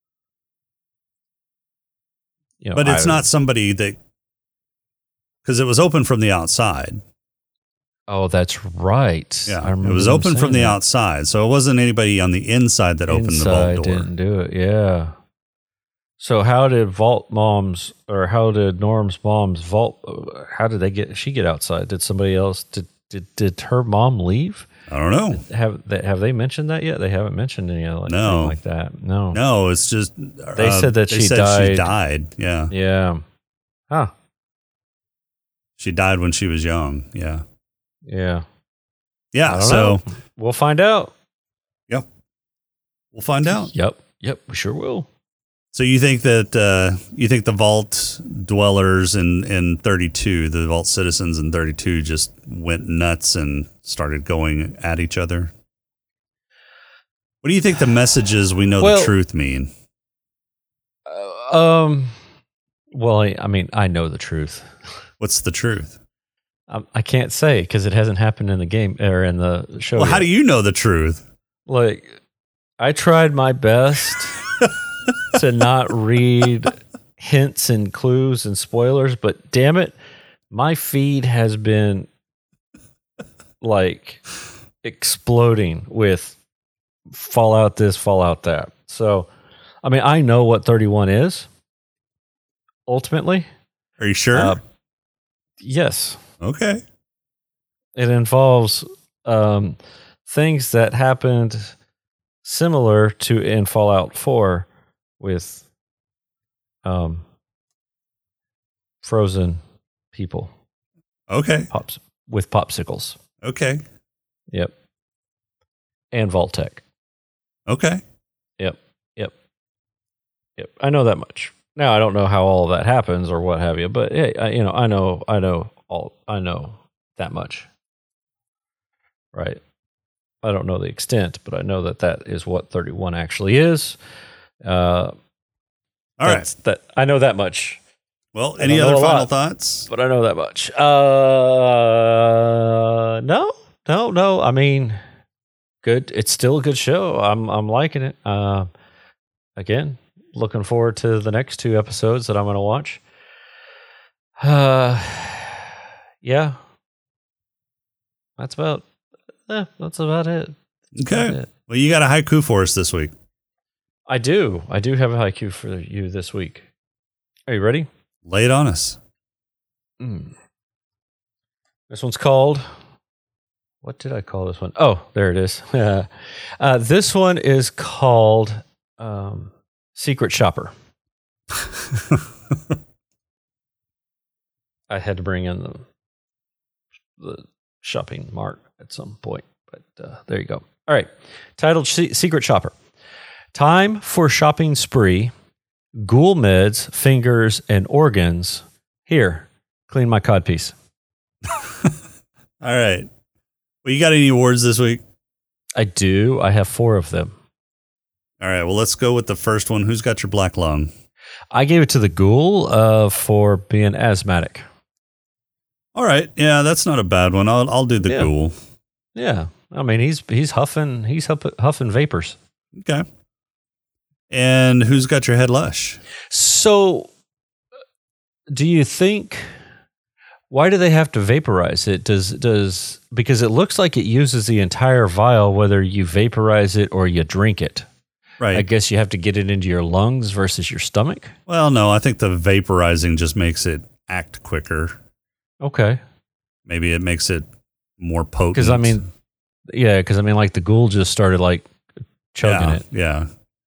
You know, But it's I- not somebody that, because it was open from the outside. Oh, that's right. Yeah, I it remember was them open from saying the that. outside. So it wasn't anybody on the inside that opened the Inside vault door. didn't do it. Yeah. So how did Vault Mom's or how did Norm's mom's vault? How did they get? She get outside? Did somebody else? Did did, did her mom leave? I don't know. Have they, have they mentioned that yet? They haven't mentioned any like, No. thing like that. No. No, it's just They uh, said that they she said died. She died. Yeah, Yeah. Huh. she died when she was young. Yeah, Yeah. I yeah. don't So know. We'll find out. yep, we'll find out. Yep. Yep. We sure will. So you think that uh, you think the vault dwellers in, in thirty-two, the vault citizens in thirty-two, just went nuts and started going at each other? What do you think the messages "we know Well- the truth" mean? Uh, um. Well, I, I mean, I know the truth. What's the truth? I, I can't say because it hasn't happened in the game or in the show. Well, how yet. do you know the truth? Like, I tried my best to not read hints and clues and spoilers, but damn it, my feed has been like exploding with Fallout this, Fallout that. So, I mean, I know what thirty-one is ultimately. Are you sure? Uh, yes. Okay. It involves um, things that happened similar to in Fallout four with um, frozen people Okay. pops with popsicles. Okay. Yep. And Vault-Tec. Okay. Yep. Yep. Yep. I know that much. Now I don't know how all of that happens or what have you, but hey, I, you know, I know, I know all, I know that much. Right. I don't know the extent, but I know that that is what thirty-one actually is. Uh, All right. that's- That I know that much, Well, I any don't other know a final lot. thoughts? but I know that much. Uh, no, no, no. I mean, good. It's still a good show. I'm, I'm liking it. Uh, again, looking forward to the next two episodes that I'm going to watch. Uh, yeah, that's about eh, that's about it. That's Okay. about it. Well, you got a haiku for us this week. I do. I do have a haiku for you this week. Are you ready? Lay it on us. Mm. This one's called. What did I call this one? Oh, there it is. uh, this one is called um, Secret Shopper. I had to bring in the, the shopping mart at some point, but uh, there you go. All right. Titled Se- Secret Shopper. Time for shopping spree. Ghoul meds, fingers, and organs. Here, clean my codpiece. All right. Well, you got any awards this week? I do. I have four of them. All right. Well, let's go with the first one. Who's got your black lung? I gave it to the ghoul uh, for being asthmatic. All right. Yeah, that's not a bad one. I'll I'll do the Yeah. ghoul. Yeah, I mean he's he's huffing he's huff, huffing vapors. Okay. And who's got your head lush? So, do you think? Why do they have to vaporize it? Does does because it looks like it uses the entire vial, whether you vaporize it or you drink it. Right. I guess you have to get it into your lungs versus your stomach. Well, no, I think the vaporizing just makes it act quicker. Okay. Maybe it makes it more potent. Because I mean, yeah, because I mean, like the ghoul just started like chugging yeah, it. Yeah.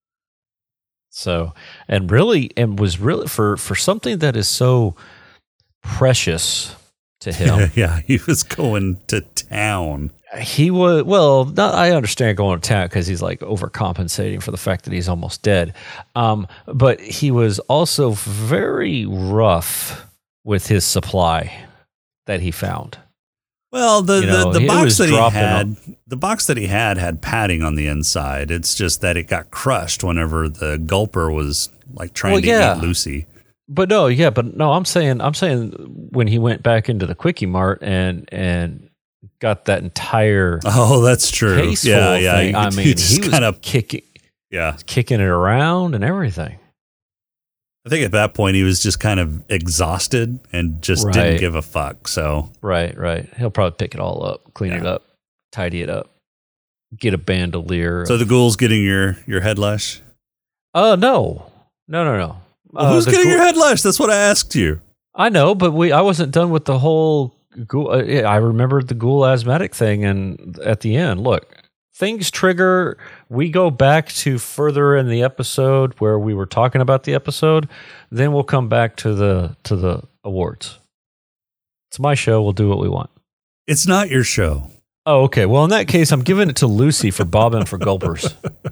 So, and really, and was really for for something that is so precious to him. Yeah, he was going to town. He was, well, not, I understand going to town because he's like overcompensating for the fact that he's almost dead. Um, but he was also very rough with his supply that he found. Well, the, You know, the, the it box was that he dropping had, on- the box that he had had padding on the inside. It's just that it got crushed whenever the gulper was like trying Well, to yeah. eat Lucy. But no, yeah, but no, I'm saying, I'm saying when he went back into the Quickie Mart and, and got that entire Oh, that's true. case Yeah, full of yeah. thing, He- I he mean, just he was kinda- kicking, Yeah. kicking it around and everything. I think at that point he was just kind of exhausted and just didn't Right. give a fuck. So, Right, right. He'll probably pick it all up, clean it Yeah. up, tidy it up, get a bandolier. so the ghoul's getting your, your head lush? Oh, no. No, no, no. Well, Uh, who's the getting ghoul- your head lush? That's what I asked you. I know, but we I wasn't done with the whole ghoul. Uh, yeah, I remembered the ghoul asthmatic thing, and at the end, look, things trigger. We go back to further in the episode where we were talking about the episode. Then we'll come back to the to the awards. It's my show. We'll do what we want. It's not your show. Oh, okay. Well, in that case, I'm giving it to Lucy for bobbing for gulpers.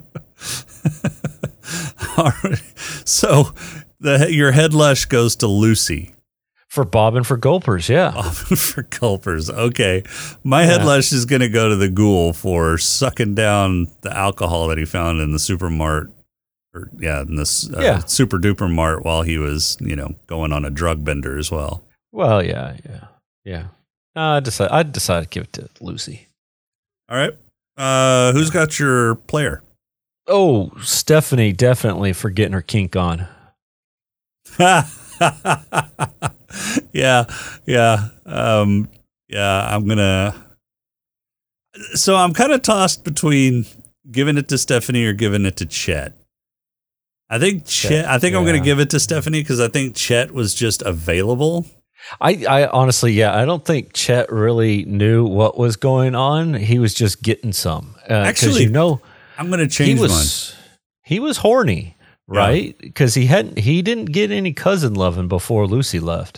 All right. So the your head lush goes to Lucy. For bobbing for gulpers, yeah. For gulpers. Okay. My head Yeah. lush is going to go to the ghoul for sucking down the alcohol that he found in the supermart. Or, yeah, in this uh, Yeah. super duper mart while he was, you know, going on a drug bender as well. Well, yeah, yeah, yeah. No, I decided I decided to give it to Lucy. All right. Uh, who's got your player? Oh, Stephanie definitely for getting her kink on. yeah, yeah, um, yeah. I'm gonna. So I'm kind of tossed between giving it to Stephanie or giving it to Chet. I think Chet. I think I'm gonna yeah. give it to Stephanie because I think Chet was just available. I, I honestly, yeah, I don't think Chet really knew what was going on. He was just getting some. Uh, 'cause Actually, you know, I'm gonna he change was he was horny, Yeah. right? Because he hadn't he didn't get any cousin loving before Lucy left.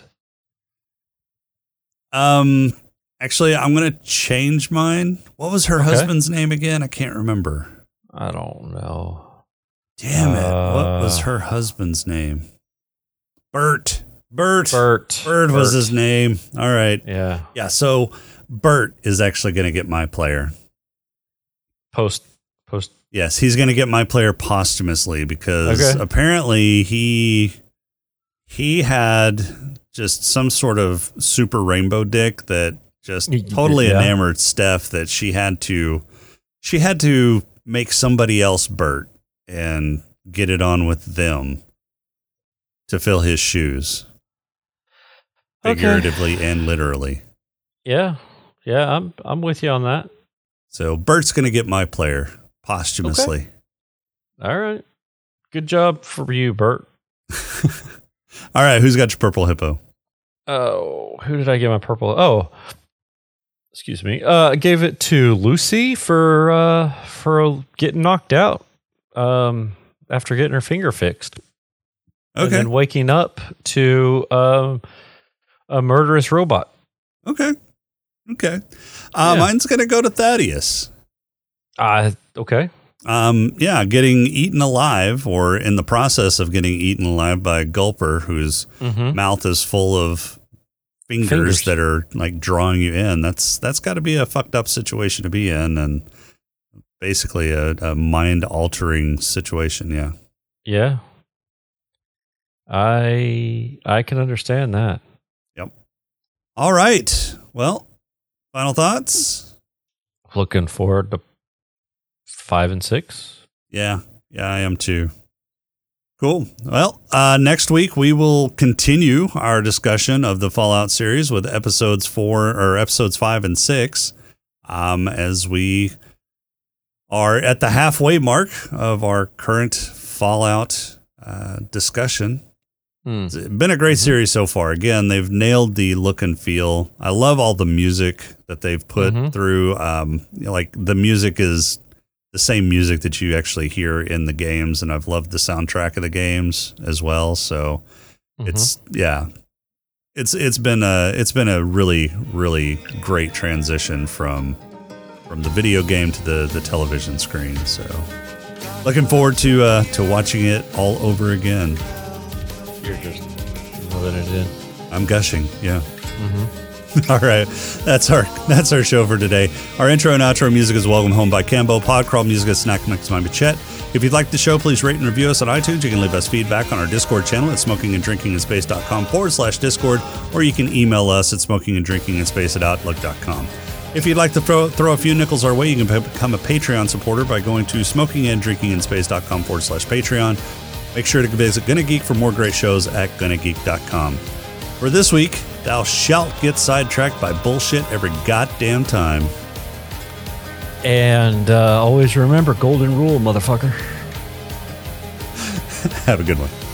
mine. Um, actually, I'm gonna change mine. What was her Okay. husband's name again? I can't remember. I don't know. Damn it! what was Uh, her husband's name? Bert. Bert. Bert. Bird was his name. All right. Yeah. Yeah. So Bert is actually going to get my player. Post post. Yes, he's going to get my player posthumously because Okay. apparently he he had just some sort of super rainbow dick that just Y- totally yeah. enamored Steph that she had to she had to make somebody else Bert and get it on with them to fill his shoes. Okay. Figuratively and literally. Yeah. Yeah, I'm I'm with you on that. So Bert's going to get my player posthumously. Okay. All right. Good job for you, Bert. All right. Who's got your purple hippo? Oh, who did I give my purple? Oh, excuse me. Uh, I gave it to Lucy for uh, for getting knocked out um, after getting her finger fixed. Okay. And then waking up to um, a murderous robot. Okay. Okay. Uh, Yeah. Mine's going to go to Thaddeus. Uh, okay. Um, yeah, getting eaten alive or in the process of getting eaten alive by a gulper whose Mhm. mouth is full of fingers, Fingers. that are like drawing you in. That's that's got to be a fucked up situation to be in, and basically a, a mind altering situation. Yeah. Yeah. I I can understand that. Yep. All right. Well, final thoughts. Looking forward to five and six. Yeah. Yeah, I am too. Cool. Well, uh, next week we will continue our discussion of the Fallout series with episodes four or episodes five and six, um, as we are at the halfway mark of our current Fallout uh, discussion. Hmm. It's been a great series so far. Again, they've nailed the look and feel. I love all the music that they've put Mhm. through. Um, you know, like the music is the same music that you actually hear in the games, and I've loved the soundtrack of the games as well. So Mhm. it's yeah, it's it's been a it's been a really really great transition from from the video game to the the television screen. So looking forward to uh, to watching it all over again. You're just rubbing it in. I'm gushing, yeah. All right, that's our that's our show for today. Our intro and outro music is Welcome Home by Cambo. Podcrawl music is Snack Mix by Chet. If you'd like the show, please rate and review us on iTunes. You can leave us feedback on our Discord channel at smokinganddrinkinginspace.com forward slash Discord, or you can email us at smokinganddrinkinginspace at outlook dot com. If you'd like to throw, throw a few nickels our way, you can become a Patreon supporter by going to smokinganddrinkinginspace.com forward slash Patreon. Make sure to visit Gonna Geek for more great shows at gonna geek dot com. For this week, thou shalt get sidetracked by bullshit every goddamn time. And uh, always remember, golden rule, motherfucker. Have a good one.